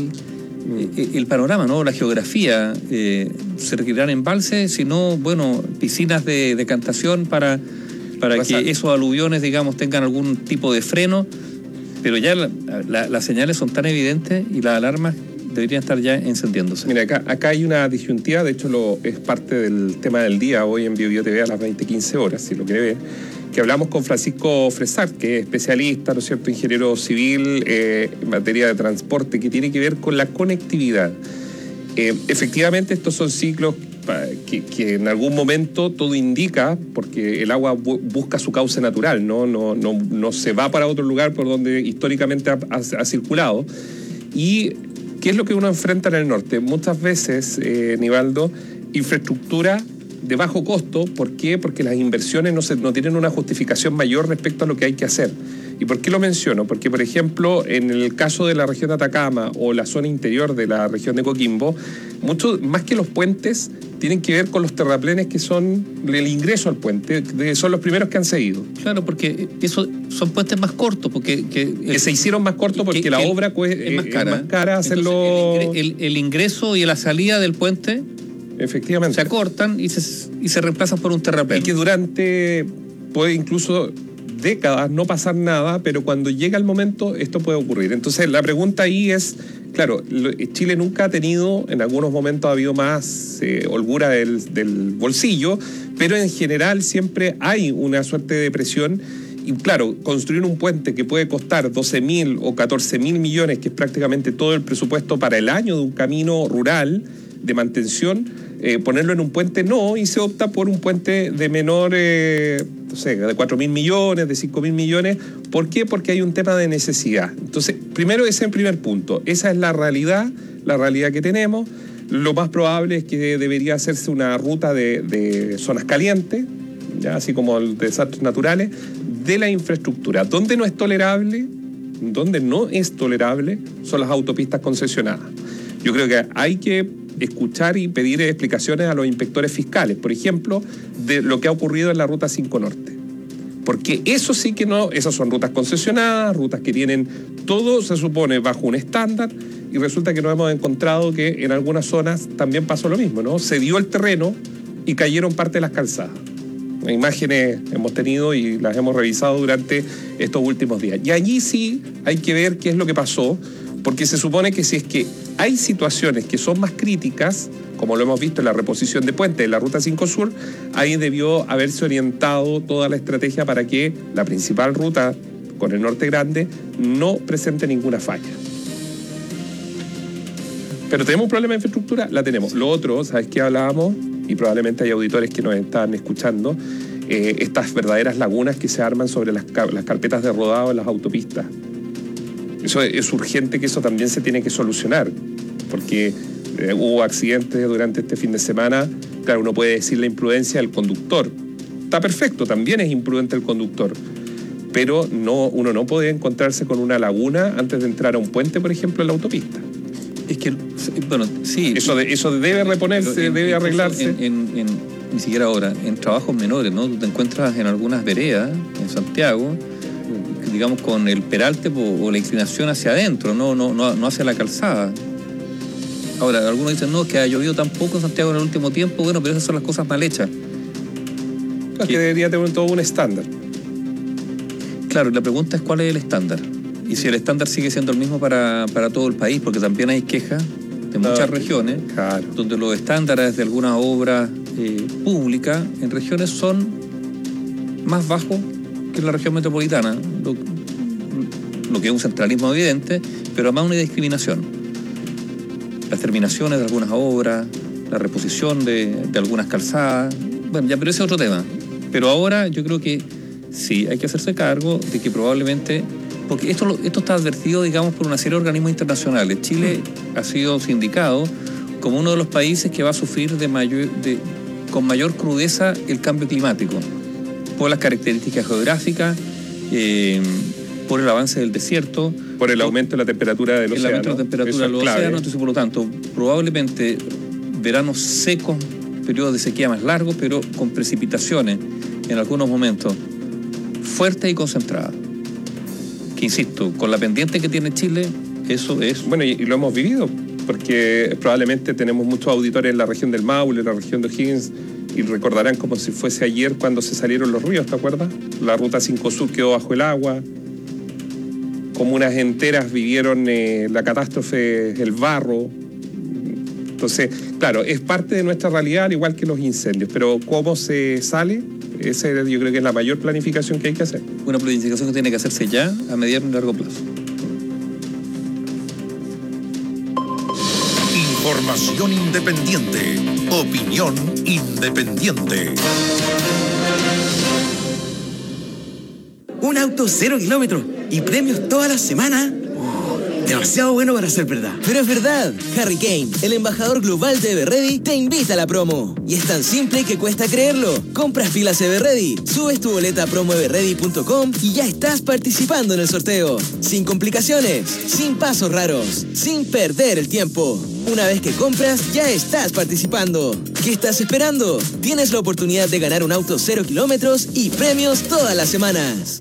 [SPEAKER 5] el panorama, ¿no? La geografía. Se requerirán embalses, sino, bueno, piscinas de decantación para que esos aluviones, digamos, tengan algún tipo de freno, pero ya las señales son tan evidentes y las alarmas deberían estar ya encendiéndose.
[SPEAKER 7] Mira, acá hay una disyuntiva, de hecho es parte del tema del día hoy en BioBio TV a las 20:15 horas, si lo quiere ver, que hablamos con Francisco Fresart, que es especialista, ¿no es cierto?, ingeniero civil en materia de transporte, que tiene que ver con la conectividad. Efectivamente, estos son ciclos que en algún momento todo indica, porque el agua busca su cauce natural, no se va para otro lugar por donde históricamente ha circulado. Y ¿qué es lo que uno enfrenta en el norte? Muchas veces, Nivaldo, infraestructura de bajo costo. ¿Por qué? Porque las inversiones no tienen una justificación mayor respecto a lo que hay que hacer. ¿Y por qué lo menciono? Porque, por ejemplo, en el caso de la región de Atacama o la zona interior de la región de Coquimbo, mucho más que los puentes tienen que ver con los terraplenes, que son el ingreso al puente, son los primeros que han seguido.
[SPEAKER 5] Claro, porque eso son puentes más cortos, que
[SPEAKER 7] se hicieron más cortos porque la obra es más cara hacerlo.
[SPEAKER 5] Entonces, el ingreso y la salida del puente,
[SPEAKER 7] efectivamente,
[SPEAKER 5] se acortan y se reemplazan por un terraplén.
[SPEAKER 7] Y que durante, puede incluso décadas no pasar nada, pero cuando llega el momento esto puede ocurrir. Entonces la pregunta ahí es, claro, Chile nunca ha tenido, en algunos momentos ha habido más holgura del bolsillo, pero en general siempre hay una suerte de presión. Y claro, construir un puente que puede costar 12.000 o 14.000 millones, que es prácticamente todo el presupuesto para el año de un camino rural de mantención, ponerlo en un puente no, y se opta por un puente de menor, no sé, de 4.000 millones, de 5.000 millones. ¿Por qué? Porque hay un tema de necesidad. Entonces, primero ese es el primer punto. Esa es la realidad que tenemos. Lo más probable es que debería hacerse una ruta de zonas calientes, ya, así como desastres naturales, de la infraestructura. Donde no es tolerable son las autopistas concesionadas. Yo creo que hay que escuchar y pedir explicaciones a los inspectores fiscales, por ejemplo, de lo que ha ocurrido en la Ruta 5 Norte. Porque eso sí que no, esas son rutas concesionadas, rutas que tienen todo, se supone, bajo un estándar, y resulta que nos hemos encontrado que en algunas zonas también pasó lo mismo, ¿no? Se dio el terreno y cayeron parte de las calzadas. Imágenes hemos tenido y las hemos revisado durante estos últimos días. Y allí sí hay que ver qué es lo que pasó, porque se supone que si es que hay situaciones que son más críticas, como lo hemos visto en la reposición de puentes de la Ruta 5 Sur, ahí debió haberse orientado toda la estrategia para que la principal ruta con el norte grande no presente ninguna falla. Pero tenemos un problema de infraestructura, la tenemos. Lo otro, ¿sabes qué hablábamos? Y probablemente hay auditores que nos están escuchando, estas verdaderas lagunas que se arman sobre las carpetas de rodado en las autopistas. Eso es urgente, que eso también se tiene que solucionar, porque hubo accidentes durante este fin de semana. Claro, uno puede decir la imprudencia del conductor. Está perfecto, también es imprudente el conductor. Pero uno no puede encontrarse con una laguna antes de entrar a un puente, por ejemplo, en la autopista.
[SPEAKER 5] Es que, bueno, sí.
[SPEAKER 7] Eso debe reponerse, debe arreglarse.
[SPEAKER 5] Ni siquiera ahora, en trabajos menores, ¿no? Tú te encuentras en algunas veredas, en Santiago, digamos, con el peralte o la inclinación hacia adentro, no hacia la calzada. Ahora, algunos dicen, no, que ha llovido tan poco en Santiago en el último tiempo. Bueno, pero esas son las cosas mal hechas.
[SPEAKER 7] Es que debería tener todo un estándar.
[SPEAKER 5] Claro, la pregunta es cuál es el estándar. Y si el estándar sigue siendo el mismo para todo el país, porque también hay quejas de muchas regiones,
[SPEAKER 7] claro,
[SPEAKER 5] donde los estándares de algunas obras públicas en regiones son más bajos que en la región metropolitana, lo que es un centralismo evidente, pero además una discriminación. Las terminaciones de algunas obras, la reposición de algunas calzadas, bueno, ya, pero ese es otro tema. Pero ahora yo creo que sí, hay que hacerse cargo de que probablemente, porque esto está advertido, digamos, por una serie de organismos internacionales. Chile ha sido sindicado como uno de los países que va a sufrir con mayor crudeza el cambio climático, por las características geográficas, por el avance del desierto,
[SPEAKER 7] por el aumento de la temperatura del océano. El aumento de la temperatura del océano,
[SPEAKER 5] entonces, por lo tanto, probablemente veranos secos, periodos de sequía más largos, pero con precipitaciones en algunos momentos fuertes y concentradas. Que insisto, con la pendiente que tiene Chile, eso es...
[SPEAKER 7] Bueno, y lo hemos vivido, porque probablemente tenemos muchos auditores en la región del Maule, en la región de O'Higgins, y recordarán como si fuese ayer cuando se salieron los ríos, ¿te acuerdas? La ruta 5 Sur quedó bajo el agua, comunas enteras vivieron la catástrofe, el barro. Entonces, claro, es parte de nuestra realidad, al igual que los incendios, pero ¿cómo se sale? Esa yo creo que es la mayor planificación que hay que hacer.
[SPEAKER 5] Una planificación que tiene que hacerse ya, a mediano y largo plazo.
[SPEAKER 3] Información independiente. Opinión independiente.
[SPEAKER 10] Un auto 0 kilómetros y premios toda la semana. Demasiado bueno para ser verdad.
[SPEAKER 11] Pero es verdad. Harry Kane, el embajador global de Everready, te invita a la promo. Y es tan simple que cuesta creerlo. Compras pilas Everready, subes tu boleta a promoeverready.com y ya estás participando en el sorteo. Sin complicaciones, sin pasos raros, sin perder el tiempo. Una vez que compras, ya estás participando. ¿Qué estás esperando? Tienes la oportunidad de ganar un auto 0 kilómetros y premios todas las semanas.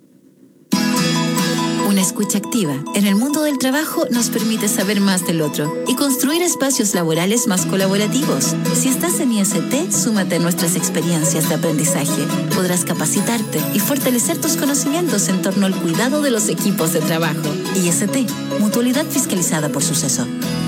[SPEAKER 21] Una escucha activa en el mundo del trabajo nos permite saber más del otro y construir espacios laborales más colaborativos. Si estás en IST, súmate a nuestras experiencias de aprendizaje. Podrás capacitarte y fortalecer tus conocimientos en torno al cuidado de los equipos de trabajo. IST, mutualidad fiscalizada por Suceso.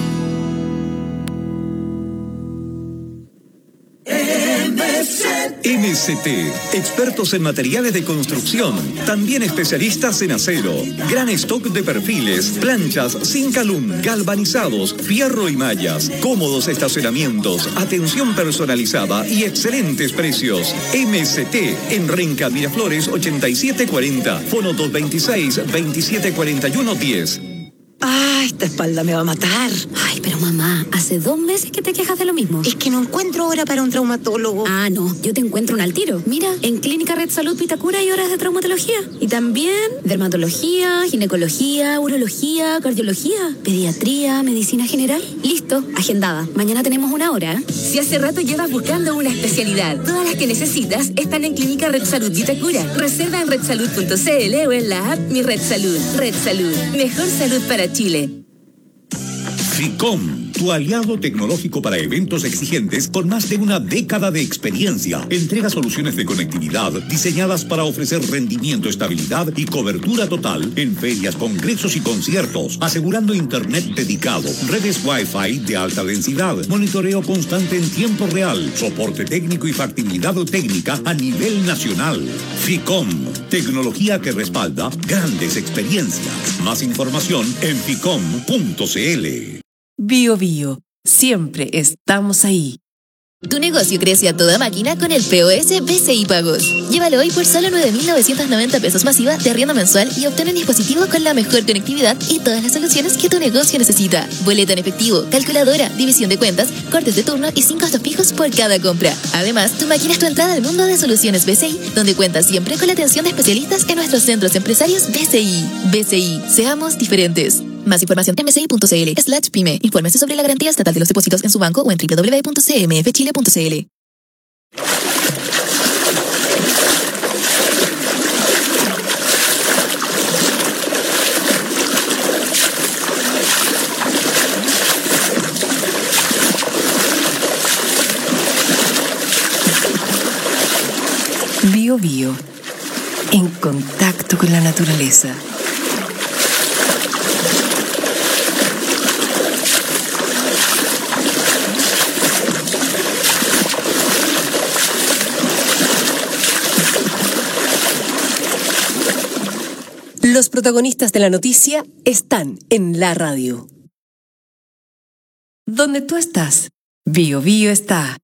[SPEAKER 12] MST, expertos en materiales de construcción, también especialistas en acero, gran stock de perfiles, planchas, Zincalum, galvanizados, fierro y mallas, cómodos estacionamientos, atención personalizada y excelentes precios. MST, en Renca Miraflores 8740, fono 226-2741-10.
[SPEAKER 24] Ah, esta espalda me va a matar.
[SPEAKER 21] Ay, pero mamá, hace 2 meses que te quejas de lo mismo.
[SPEAKER 24] Es que no encuentro hora para un traumatólogo.
[SPEAKER 21] Ah, no, yo te encuentro un al tiro. Mira, en Clínica Red Salud Vitacura hay horas de traumatología. Y también dermatología, ginecología, urología, cardiología, pediatría, medicina general. Listo, agendada. Mañana tenemos 1 hora.
[SPEAKER 25] Si hace rato llevas buscando una especialidad, todas las que necesitas están en Clínica Red Salud Vitacura. Reserva en redsalud.cl o en la app Mi Red Salud. Red Salud, mejor salud para Chile.
[SPEAKER 12] FICOM, tu aliado tecnológico para eventos exigentes con más de una década de experiencia. Entrega soluciones de conectividad diseñadas para ofrecer rendimiento, estabilidad y cobertura total en ferias, congresos y conciertos, asegurando internet dedicado, redes Wi-Fi de alta densidad, monitoreo constante en tiempo real, soporte técnico y factibilidad técnica a nivel nacional. FICOM, tecnología que respalda grandes experiencias. Más información en ficom.cl.
[SPEAKER 1] Bio Bio, siempre estamos ahí.
[SPEAKER 21] Tu negocio crece a toda máquina con el POS BCI Pagos. Llévalo hoy por solo 9.990 pesos masiva de arriendo mensual y obtén un dispositivo con la mejor conectividad y todas las soluciones que tu negocio necesita. Boleta en efectivo, calculadora, división de cuentas, cortes de turno y sin costos fijos por cada compra. Además, tu máquina es tu entrada al mundo de soluciones BCI, donde cuentas siempre con la atención de especialistas en nuestros centros empresarios BCI. BCI, seamos diferentes. Más información en bci.cl/pyme. Infórmese sobre la garantía estatal de los depósitos en su banco o en www.cmfchile.cl.
[SPEAKER 1] Bio Bio, en contacto con la naturaleza. Los protagonistas de la noticia están en la radio. Donde tú estás, Bio Bio está.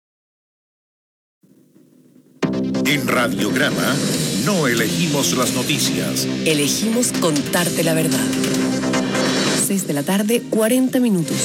[SPEAKER 3] En Radiograma no elegimos las noticias.
[SPEAKER 1] Elegimos contarte la verdad. 6 de la tarde, 40 minutos.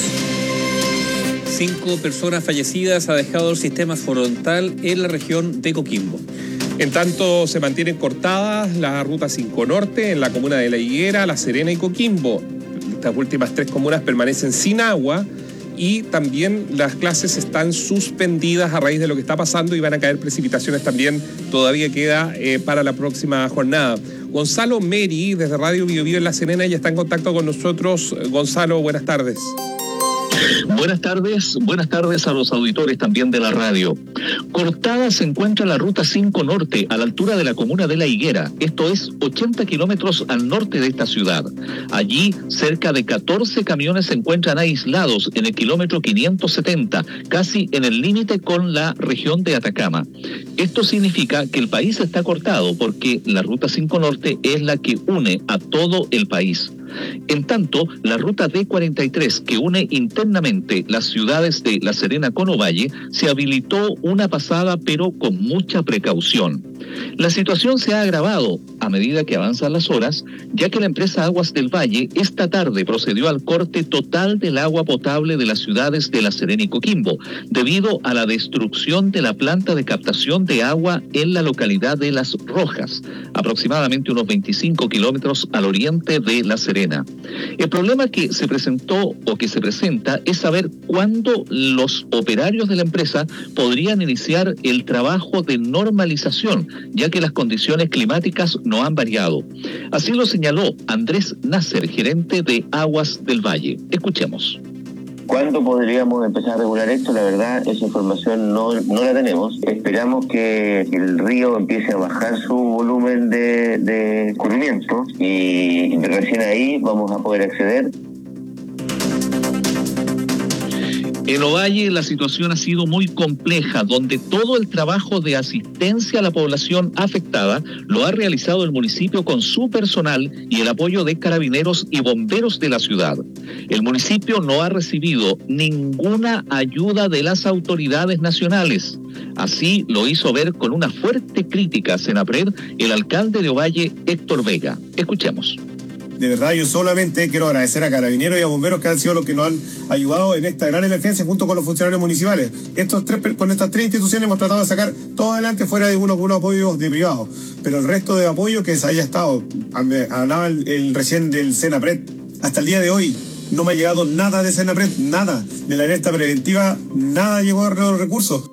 [SPEAKER 5] 5 personas fallecidas ha dejado el sistema frontal en la región de Coquimbo.
[SPEAKER 7] En tanto, se mantienen cortadas la ruta 5 Norte en la comuna de La Higuera, La Serena y Coquimbo. Estas últimas 3 comunas permanecen sin agua y también las clases están suspendidas a raíz de lo que está pasando y van a caer precipitaciones también. Todavía queda para la próxima jornada. Gonzalo Meri, desde Radio Bio Bio en La Serena, ya está en contacto con nosotros. Gonzalo, buenas tardes.
[SPEAKER 18] Buenas tardes a los auditores también de la radio. Cortada se encuentra la ruta 5 Norte a la altura de la comuna de La Higuera, esto es 80 kilómetros al norte de esta ciudad. Allí cerca de 14 camiones se encuentran aislados en el kilómetro 570, casi en el límite con la región de Atacama. Esto significa que el país está cortado porque la ruta 5 Norte es la que une a todo el país. En tanto, la ruta D43, que une internamente las ciudades de La Serena con Ovalle, se habilitó una pasada, pero con mucha precaución. La situación se ha agravado a medida que avanzan las horas, ya que la empresa Aguas del Valle esta tarde procedió al corte total del agua potable de las ciudades de La Serena y Coquimbo, debido a la destrucción de la planta de captación de agua en la localidad de Las Rojas, aproximadamente unos 25 kilómetros al oriente de La Serena. El problema que se presentó o que se presenta es saber cuándo los operarios de la empresa podrían iniciar el trabajo de normalización, ya que las condiciones climáticas no han variado. Así lo señaló Andrés Nasser, gerente de Aguas del Valle. Escuchemos.
[SPEAKER 8] ¿Cuándo podríamos empezar a regular esto? La verdad, esa información no la tenemos. Esperamos que el río empiece a bajar su volumen de escurrimiento y recién ahí vamos a poder acceder.
[SPEAKER 18] En Ovalle la situación ha sido muy compleja, donde todo el trabajo de asistencia a la población afectada lo ha realizado el municipio con su personal y el apoyo de carabineros y bomberos de la ciudad. El municipio no ha recibido ninguna ayuda de las autoridades nacionales. Así lo hizo ver con una fuerte crítica a Senapred el alcalde de Ovalle, Héctor Vega. Escuchemos.
[SPEAKER 9] De verdad, yo solamente quiero agradecer a carabineros y a bomberos que han sido los que nos han ayudado en esta gran emergencia junto con los funcionarios municipales. Con estas 3 instituciones hemos tratado de sacar todo adelante fuera de unos apoyos de privados. Pero el resto de apoyo que se haya estado, hablaba el recién del Senapred, hasta el día de hoy no me ha llegado nada de Senapred, nada. De la alerta preventiva, nada llegó a los recursos.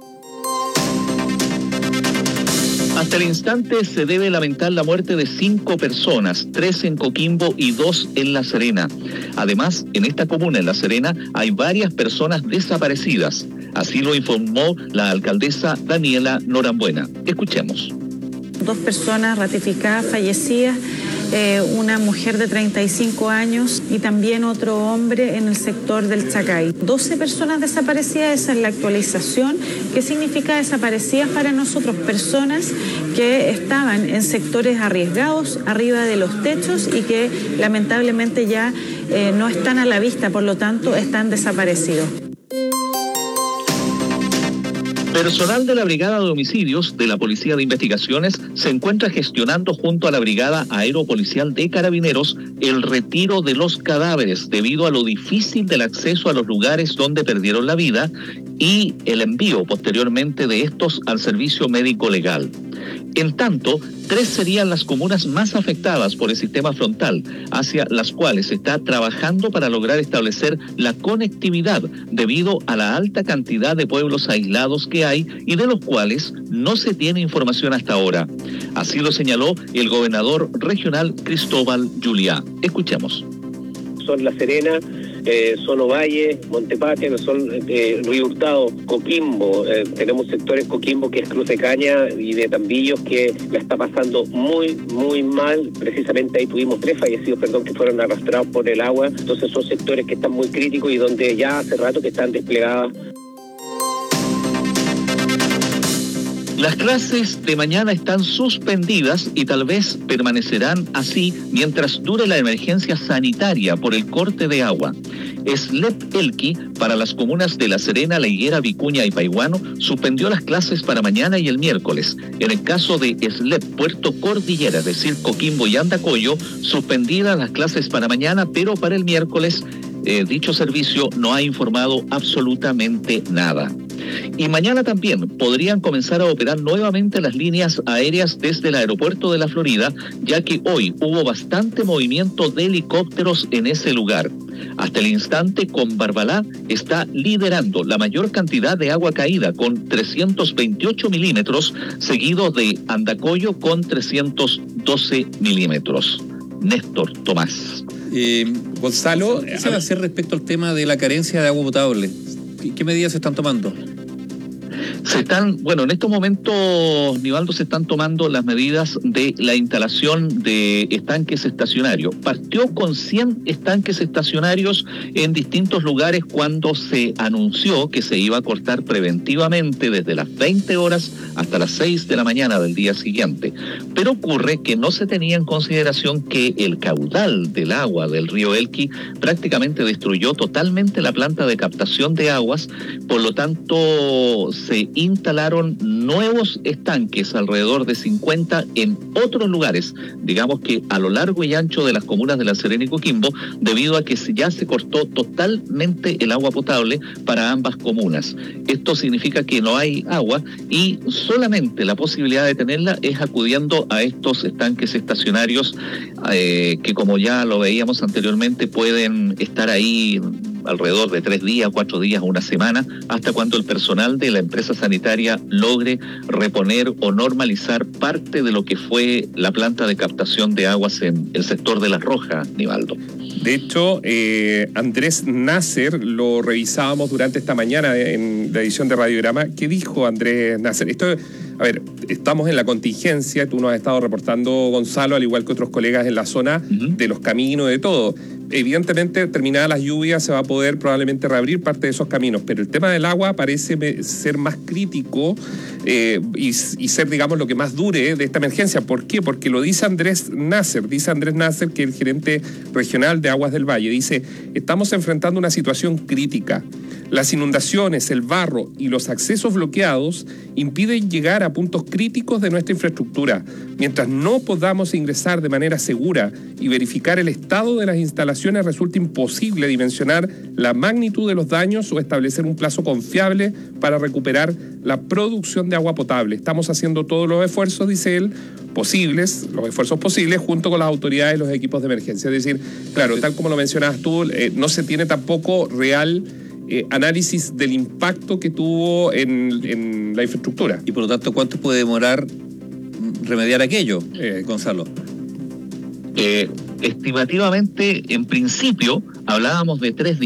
[SPEAKER 18] Hasta el instante se debe lamentar la muerte de 5 personas, 3 en Coquimbo y 2 en La Serena. Además, en esta comuna, en La Serena, hay varias personas desaparecidas. Así lo informó la alcaldesa Daniela Norambuena. Escuchemos.
[SPEAKER 13] 2 personas ratificadas, fallecidas, una mujer de 35 años y también otro hombre en el sector del Chacay. 12 personas desaparecidas, esa es la actualización ¿Qué significa desaparecidas para nosotros? Personas que estaban en sectores arriesgados, arriba de los techos y que lamentablemente ya no están a la vista, por lo tanto están desaparecidos.
[SPEAKER 18] Personal de la Brigada de Homicidios de la Policía de Investigaciones se encuentra gestionando junto a la Brigada Aeropolicial de Carabineros el retiro de los cadáveres debido a lo difícil del acceso a los lugares donde perdieron la vida y el envío posteriormente de estos al servicio médico legal. En tanto, 3 serían las comunas más afectadas por el sistema frontal, hacia las cuales se está trabajando para lograr establecer la conectividad debido a la alta cantidad de pueblos aislados que hay y de los cuales no se tiene información hasta ahora. Así lo señaló el gobernador regional Cristóbal Juliá. Escuchemos.
[SPEAKER 14] Son La Serena, son Ovalle, Montepatria, son Río Hurtado, Coquimbo. Tenemos sectores Coquimbo que es Cruz de Caña y de Tambillos que la está pasando muy, muy mal. Precisamente ahí tuvimos 3 fallecidos, que fueron arrastrados por el agua. Entonces son sectores que están muy críticos y donde ya hace rato que están desplegadas.
[SPEAKER 18] Las clases de mañana están suspendidas y tal vez permanecerán así mientras dure la emergencia sanitaria por el corte de agua. SLEP Elqui, para las comunas de La Serena, La Higuera, Vicuña y Paihuano, suspendió las clases para mañana y el miércoles. En el caso de SLEP Puerto Cordillera, es decir, Coquimbo y Andacollo, suspendidas las clases para mañana, pero para el miércoles dicho servicio no ha informado absolutamente nada. Y mañana también podrían comenzar a operar nuevamente las líneas aéreas desde el aeropuerto de la Florida, ya que hoy hubo bastante movimiento de helicópteros en ese lugar. Hasta el instante, Combarbalá está liderando la mayor cantidad de agua caída con 328 milímetros, seguido de Andacollo con 312 milímetros. Néstor Tomás.
[SPEAKER 5] Gonzalo, ¿qué se va a hacer respecto al tema de la carencia de agua potable? ¿Qué medidas se están tomando?
[SPEAKER 18] En estos momentos, Nivaldo, se están tomando las medidas de la instalación de estanques estacionarios. Partió con 100 estanques estacionarios en distintos lugares cuando se anunció que se iba a cortar preventivamente desde las 20 horas hasta las 6 de la mañana del día siguiente. Pero ocurre que no se tenía en consideración que el caudal del agua del río Elqui prácticamente destruyó totalmente la planta de captación de aguas, por lo tanto se instalaron nuevos estanques, alrededor de 50 en otros lugares, digamos que a lo largo y ancho de las comunas de La Serena y Coquimbo, debido a que ya se cortó totalmente el agua potable para ambas comunas. Esto significa que no hay agua y solamente la posibilidad de tenerla es acudiendo a estos estanques estacionarios que, como ya lo veíamos anteriormente, pueden estar ahí alrededor de 3 días, 4 días, una semana, hasta cuando el personal de la empresa sanitaria logre reponer o normalizar parte de lo que fue la planta de captación de aguas en el sector de Las Rojas, Nivaldo.
[SPEAKER 7] De hecho, Andrés Nasser, lo revisábamos durante esta mañana en la edición de Radiograma. ¿Qué dijo Andrés Nasser? Estamos en la contingencia, tú nos has estado reportando, Gonzalo, al igual que otros colegas en la zona, de los caminos, de todo. Evidentemente, terminadas las lluvias, se va a poder probablemente reabrir parte de esos caminos, pero el tema del agua parece ser más crítico y ser, digamos, lo que más dure de esta emergencia. ¿Por qué? Porque lo dice Andrés Nasser, que es el gerente regional de Aguas del Valle. Dice, estamos enfrentando una situación crítica. Las inundaciones, el barro y los accesos bloqueados impiden llegar a puntos críticos de nuestra infraestructura. Mientras no podamos ingresar de manera segura y verificar el estado de las instalaciones, resulta imposible dimensionar la magnitud de los daños o establecer un plazo confiable para recuperar la producción de agua potable. Estamos haciendo todos los esfuerzos, dice él, los esfuerzos posibles junto con las autoridades y los equipos de emergencia. Es decir, claro, tal como lo mencionabas tú, no se tiene tampoco real análisis del impacto que tuvo en la infraestructura.
[SPEAKER 5] Y por lo tanto, ¿cuánto puede demorar remediar aquello, Gonzalo?
[SPEAKER 18] Estimativamente, en principio, hablábamos de 3 días.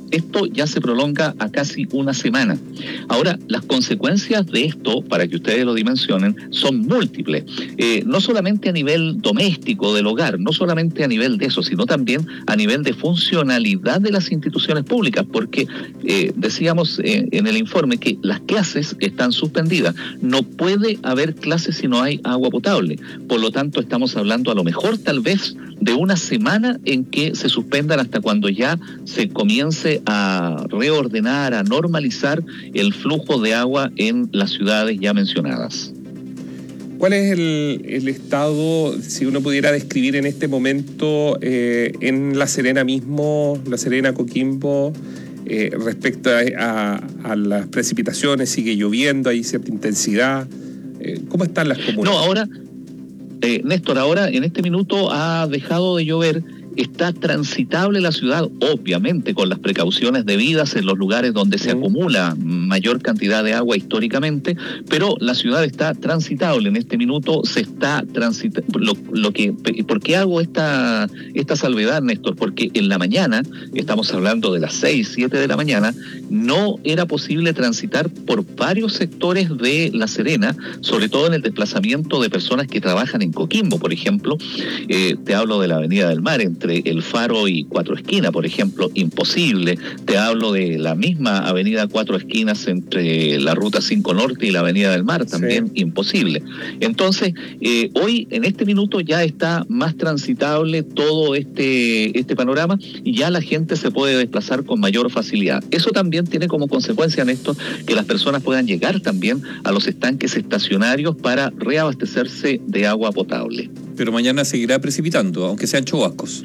[SPEAKER 18] Esto ya se prolonga a casi una semana. Ahora, las consecuencias de esto, para que ustedes lo dimensionen, son múltiples. No solamente a nivel doméstico del hogar, no solamente a nivel de eso, sino también a nivel de funcionalidad de las instituciones públicas, porque decíamos en el informe que las clases están suspendidas. No puede haber clases si no hay agua potable. Por lo tanto, estamos hablando a lo mejor tal vez de una semana en que se suspendan hasta cuando ya se comience a reordenar, a normalizar el flujo de agua en las ciudades ya mencionadas.
[SPEAKER 7] ¿Cuál es el estado, si uno pudiera describir en este momento en La Serena mismo, La Serena, Coquimbo, respecto a las precipitaciones? ¿Sigue lloviendo? ¿Hay cierta intensidad? ¿Cómo están las comunas?
[SPEAKER 18] No, ahora, Néstor, ahora en este minuto ha dejado de llover. Está transitable la ciudad, obviamente con las precauciones debidas en los lugares donde se acumula mayor cantidad de agua históricamente, pero la ciudad está transitable. En este minuto se está transitando. ¿Por qué hago esta salvedad, Néstor? Porque en la mañana, estamos hablando de las 6, 7 de la mañana, no era posible transitar por varios sectores de La Serena, sobre todo en el desplazamiento de personas que trabajan en Coquimbo, por ejemplo. Te hablo de la Avenida del Mar, entre El Faro y Cuatro Esquinas, por ejemplo, imposible. Te hablo de la misma Avenida Cuatro Esquinas entre la Ruta 5 Norte y la Avenida del Mar, también imposible. Entonces, hoy, en este minuto, ya está más transitable todo este panorama y ya la gente se puede desplazar con mayor facilidad. Eso también tiene como consecuencia, Néstor, que las personas puedan llegar también a los estanques estacionarios para reabastecerse de agua potable.
[SPEAKER 5] Pero mañana seguirá precipitando, aunque sean chubascos.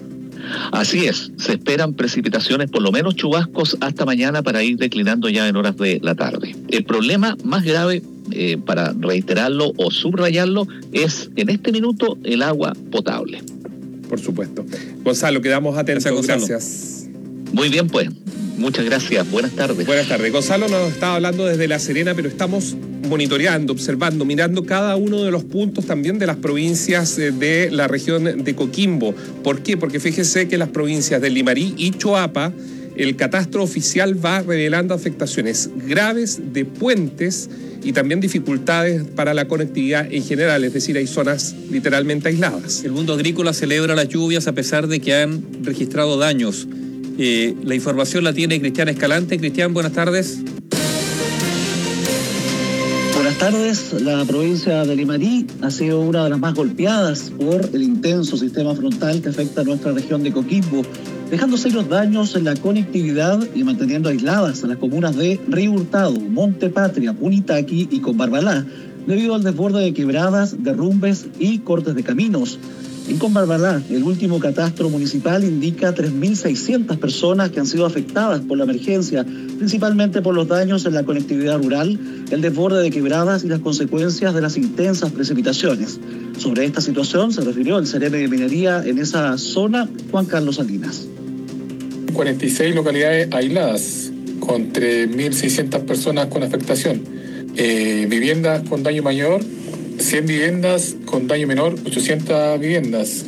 [SPEAKER 18] Así es, se esperan precipitaciones, por lo menos chubascos, hasta mañana para ir declinando ya en horas de la tarde. El problema más grave, para reiterarlo o subrayarlo, es en este minuto el agua potable.
[SPEAKER 7] Por supuesto. Gonzalo, quedamos atentos. Gracias.
[SPEAKER 18] Muy bien, pues. Muchas gracias. Buenas tardes.
[SPEAKER 7] Buenas tardes. Gonzalo nos estaba hablando desde La Serena, pero estamos monitoreando, observando, mirando cada uno de los puntos también de las provincias de la región de Coquimbo. ¿Por qué? Porque fíjese que las provincias de Limarí y Choapa, el catastro oficial va revelando afectaciones graves de puentes y también dificultades para la conectividad en general, es decir, hay zonas literalmente aisladas.
[SPEAKER 5] El mundo agrícola celebra las lluvias a pesar de que han registrado daños. La información la tiene Cristian Escalante. Cristian, buenas tardes.
[SPEAKER 15] Buenas tardes. La provincia de Limarí ha sido una de las más golpeadas por el intenso sistema frontal que afecta a nuestra región de Coquimbo, dejando serios daños en la conectividad y manteniendo aisladas a las comunas de Río Hurtado, Monte Patria, Punitaqui y Combarbalá, debido al desborde de quebradas, derrumbes y cortes de caminos. En Combarbalá, el último catastro municipal indica 3.600 personas que han sido afectadas por la emergencia, principalmente por los daños en la conectividad rural, el desborde de quebradas y las consecuencias de las intensas precipitaciones. Sobre esta situación se refirió el sereno de minería en esa zona, Juan Carlos Salinas.
[SPEAKER 16] 46 localidades aisladas, con 3.600 personas con afectación. Viviendas con daño mayor, 100 viviendas, con daño menor, 800 viviendas.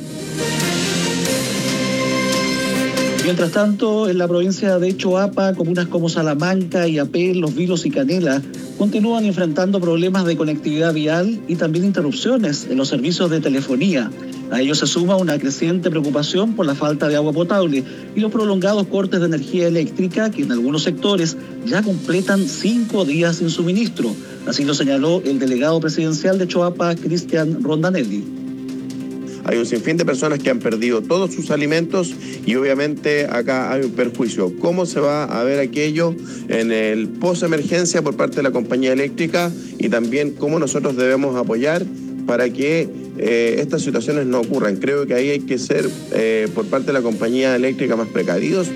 [SPEAKER 15] Mientras tanto, en la provincia de Choapa, comunas como Salamanca, Iapel, Los Vilos y Canela continúan enfrentando problemas de conectividad vial y también interrupciones en los servicios de telefonía. A ello se suma una creciente preocupación por la falta de agua potable y los prolongados cortes de energía eléctrica que en algunos sectores ya completan 5 días sin suministro. Así lo señaló el delegado presidencial de Choapa, Cristian Rondanelli.
[SPEAKER 17] Hay un sinfín de personas que han perdido todos sus alimentos y obviamente acá hay un perjuicio. ¿Cómo se va a ver aquello en el post-emergencia por parte de la compañía eléctrica y también cómo nosotros debemos apoyar para que estas situaciones no ocurran? Creo que ahí hay que ser por parte de la compañía eléctrica más precavidos.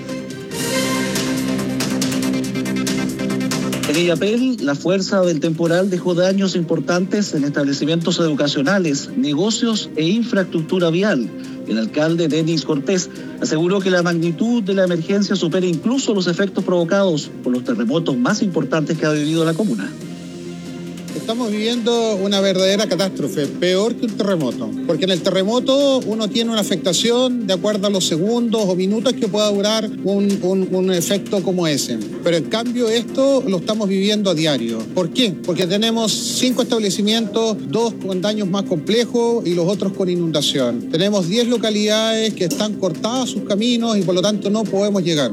[SPEAKER 15] En Illapel, la fuerza del temporal dejó daños importantes en establecimientos educacionales, negocios e infraestructura vial. El alcalde Denis Cortés aseguró que la magnitud de la emergencia supera incluso los efectos provocados por los terremotos más importantes que ha vivido la comuna.
[SPEAKER 2] Estamos viviendo una verdadera catástrofe, peor que un terremoto, porque en el terremoto uno tiene una afectación de acuerdo a los segundos o minutos que pueda durar un efecto como ese. Pero en cambio esto lo estamos viviendo a diario. ¿Por qué? Porque tenemos 5 establecimientos, 2 con daños más complejos y los otros con inundación. Tenemos 10 localidades que están cortadas sus caminos y por lo tanto no podemos llegar.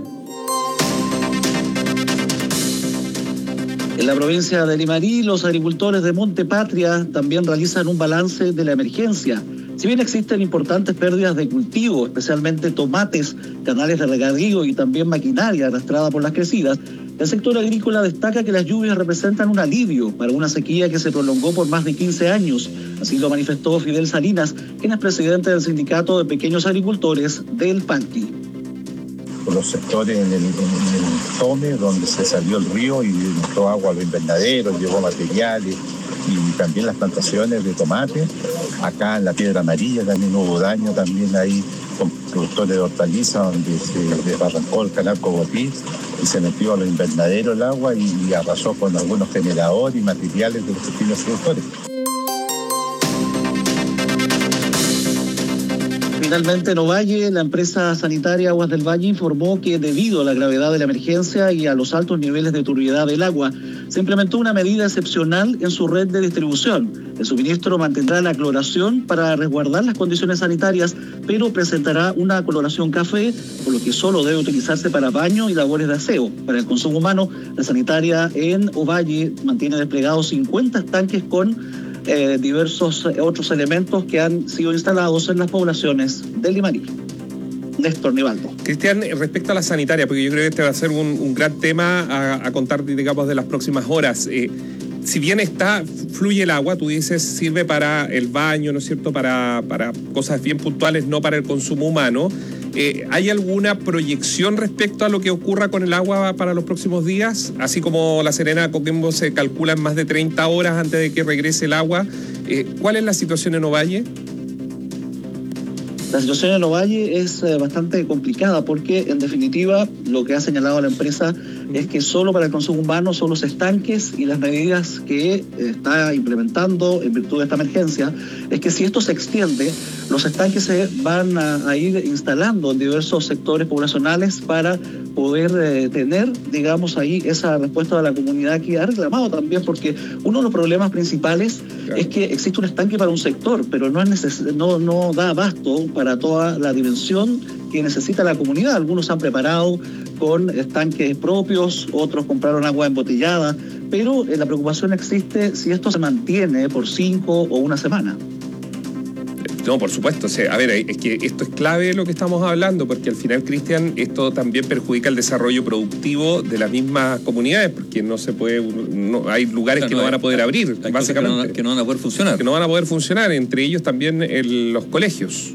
[SPEAKER 15] En la provincia de Limarí, los agricultores de Monte Patria también realizan un balance de la emergencia. Si bien existen importantes pérdidas de cultivo, especialmente tomates, canales de regadío y también maquinaria arrastrada por las crecidas, el sector agrícola destaca que las lluvias representan un alivio para una sequía que se prolongó por más de 15 años. Así lo manifestó Fidel Salinas, quien es presidente del Sindicato de Pequeños Agricultores del Panqui.
[SPEAKER 4] Por los sectores en el Tome, donde se salió el río y entró agua a los invernaderos, llevó materiales y también las plantaciones de tomate. Acá en la Piedra Amarilla también hubo daño, también ahí con productores de hortalizas donde se desbarrancó el canal Cogotí y se metió a los invernaderos el agua y arrasó con algunos generadores y materiales de los pequeños productores.
[SPEAKER 15] Finalmente, en Ovalle, la empresa sanitaria Aguas del Valle informó que debido a la gravedad de la emergencia y a los altos niveles de turbiedad del agua, se implementó una medida excepcional en su red de distribución. El suministro mantendrá la cloración para resguardar las condiciones sanitarias, pero presentará una coloración café, por lo que solo debe utilizarse para baño y labores de aseo. Para el consumo humano, la sanitaria en Ovalle mantiene desplegados 50 estanques con diversos otros elementos que han sido instalados en las poblaciones del Limarí. Néstor Nivaldo.
[SPEAKER 7] Cristian, respecto a la sanitaria, porque yo creo que este va a ser un gran tema a contar, digamos, de las próximas horas. Si bien fluye el agua, tú dices, sirve para el baño, ¿no es cierto?, para cosas bien puntuales, no para el consumo humano. ¿Hay alguna proyección respecto a lo que ocurra con el agua para los próximos días? Así como La Serena, Coquimbo se calcula en más de 30 horas antes de que regrese el agua. ¿Cuál es la situación en Ovalle?
[SPEAKER 15] La situación en Ovalle es bastante complicada porque, en definitiva, lo que ha señalado la empresa es que solo para el consumo humano son los estanques y las medidas que está implementando en virtud de esta emergencia es que si esto se extiende, los estanques se van a ir instalando en diversos sectores poblacionales para poder tener, digamos, ahí esa respuesta de la comunidad que ha reclamado también, porque uno de los problemas principales es que existe un estanque para un sector, pero no da abasto para toda la dimensión que necesita la comunidad. Algunos han preparado con estanques propios, otros compraron agua embotellada, pero la preocupación existe si esto se mantiene por 5 o una semana.
[SPEAKER 7] No, por supuesto. O sea, a ver, es que esto es clave lo que estamos hablando, porque al final, Cristian, esto también perjudica el desarrollo productivo de las mismas comunidades, porque no se puede, hay lugares que no van a poder abrir, básicamente.
[SPEAKER 5] Que no van a poder funcionar.
[SPEAKER 7] Que no van a poder funcionar, entre ellos también los colegios.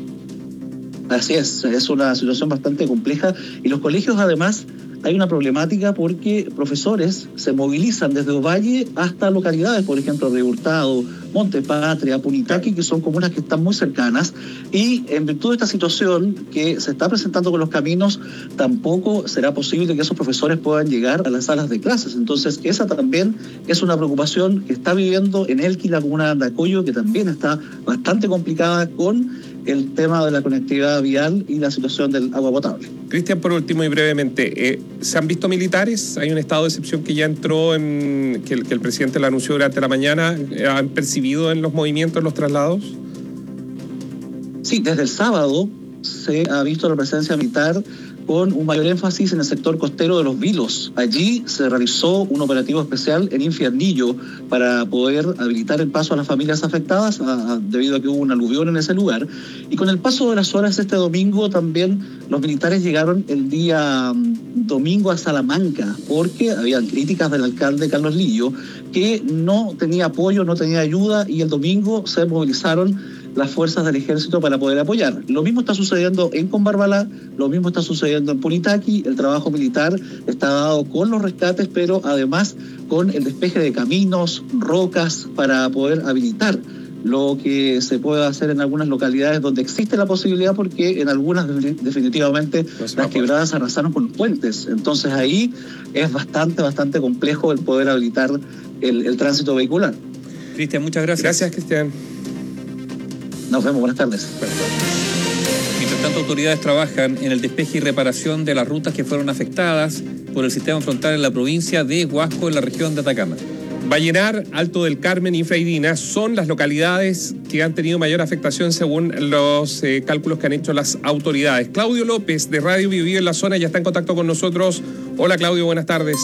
[SPEAKER 15] Así es una situación bastante compleja y los colegios además hay una problemática porque profesores se movilizan desde Ovalle hasta localidades, por ejemplo, Río Hurtado, Monte Patria, Punitaqui, que son comunas que están muy cercanas y en virtud de esta situación que se está presentando con los caminos, tampoco será posible que esos profesores puedan llegar a las salas de clases. Entonces, esa también es una preocupación que está viviendo en Elqui, la comuna de Andacollo, que también está bastante complicada con el tema de la conectividad vial y la situación del agua potable.
[SPEAKER 7] Cristian, por último y brevemente, ¿se han visto militares? Hay un estado de excepción que ya entró, que el presidente lo anunció durante la mañana. ¿Han percibido en los movimientos, los traslados?
[SPEAKER 15] Sí, desde el sábado se ha visto la presencia militar con un mayor énfasis en el sector costero de Los Vilos. Allí se realizó un operativo especial en Infiernillo para poder habilitar el paso a las familias afectadas debido a que hubo un aluvión en ese lugar. Y con el paso de las horas este domingo también los militares llegaron el día domingo a Salamanca porque habían críticas del alcalde Carlos Lillo que no tenía apoyo, no tenía ayuda y el domingo se movilizaron las fuerzas del ejército para poder apoyar. Lo mismo está sucediendo en Combarbalá, lo mismo está sucediendo en Punitaqui. El trabajo militar está dado con los rescates, pero además con el despeje de caminos, rocas, para poder habilitar lo que se puede hacer en algunas localidades donde existe la posibilidad, porque en algunas definitivamente las quebradas arrasaron con puentes. Entonces ahí es bastante complejo el poder habilitar el tránsito vehicular.
[SPEAKER 5] Cristian, muchas gracias.
[SPEAKER 7] Gracias, Cristian.
[SPEAKER 15] Nos vemos, buenas tardes.
[SPEAKER 5] Mientras tanto, autoridades trabajan en el despeje y reparación de las rutas que fueron afectadas por el sistema frontal en la provincia de Huasco, en la región de Atacama.
[SPEAKER 7] Vallenar, Alto del Carmen y Freirina son las localidades que han tenido mayor afectación según los cálculos que han hecho las autoridades. Claudio López, de Radio Biobío en la zona, ya está en contacto con nosotros. Hola, Claudio, buenas tardes.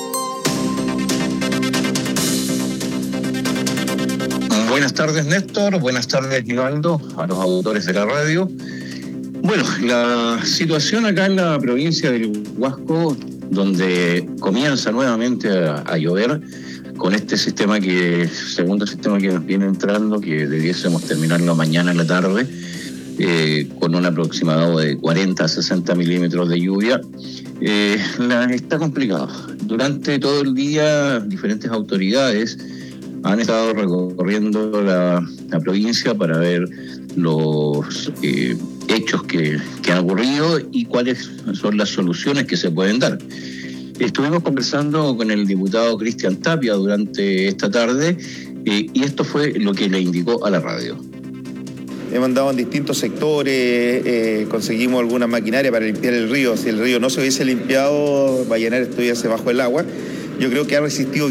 [SPEAKER 6] Buenas tardes, Néstor. Buenas tardes, Givaldo, a los auditores de la radio. Bueno, la situación acá en la provincia del Huasco, donde comienza nuevamente a llover, con este segundo sistema que nos viene entrando, que debiésemos terminarlo mañana en la tarde, con un aproximado de 40 a 60 milímetros de lluvia, está complicado. Durante todo el día, diferentes autoridades han estado recorriendo la provincia para ver los hechos que han ocurrido y cuáles son las soluciones que se pueden dar. Estuvimos conversando con el diputado Cristian Tapia durante esta tarde y esto fue lo que le indicó a la radio.
[SPEAKER 19] Hemos andado en distintos sectores, conseguimos alguna maquinaria para limpiar el río. Si el río no se hubiese limpiado, Vallenar estuviese bajo el agua. Yo creo que ha resistido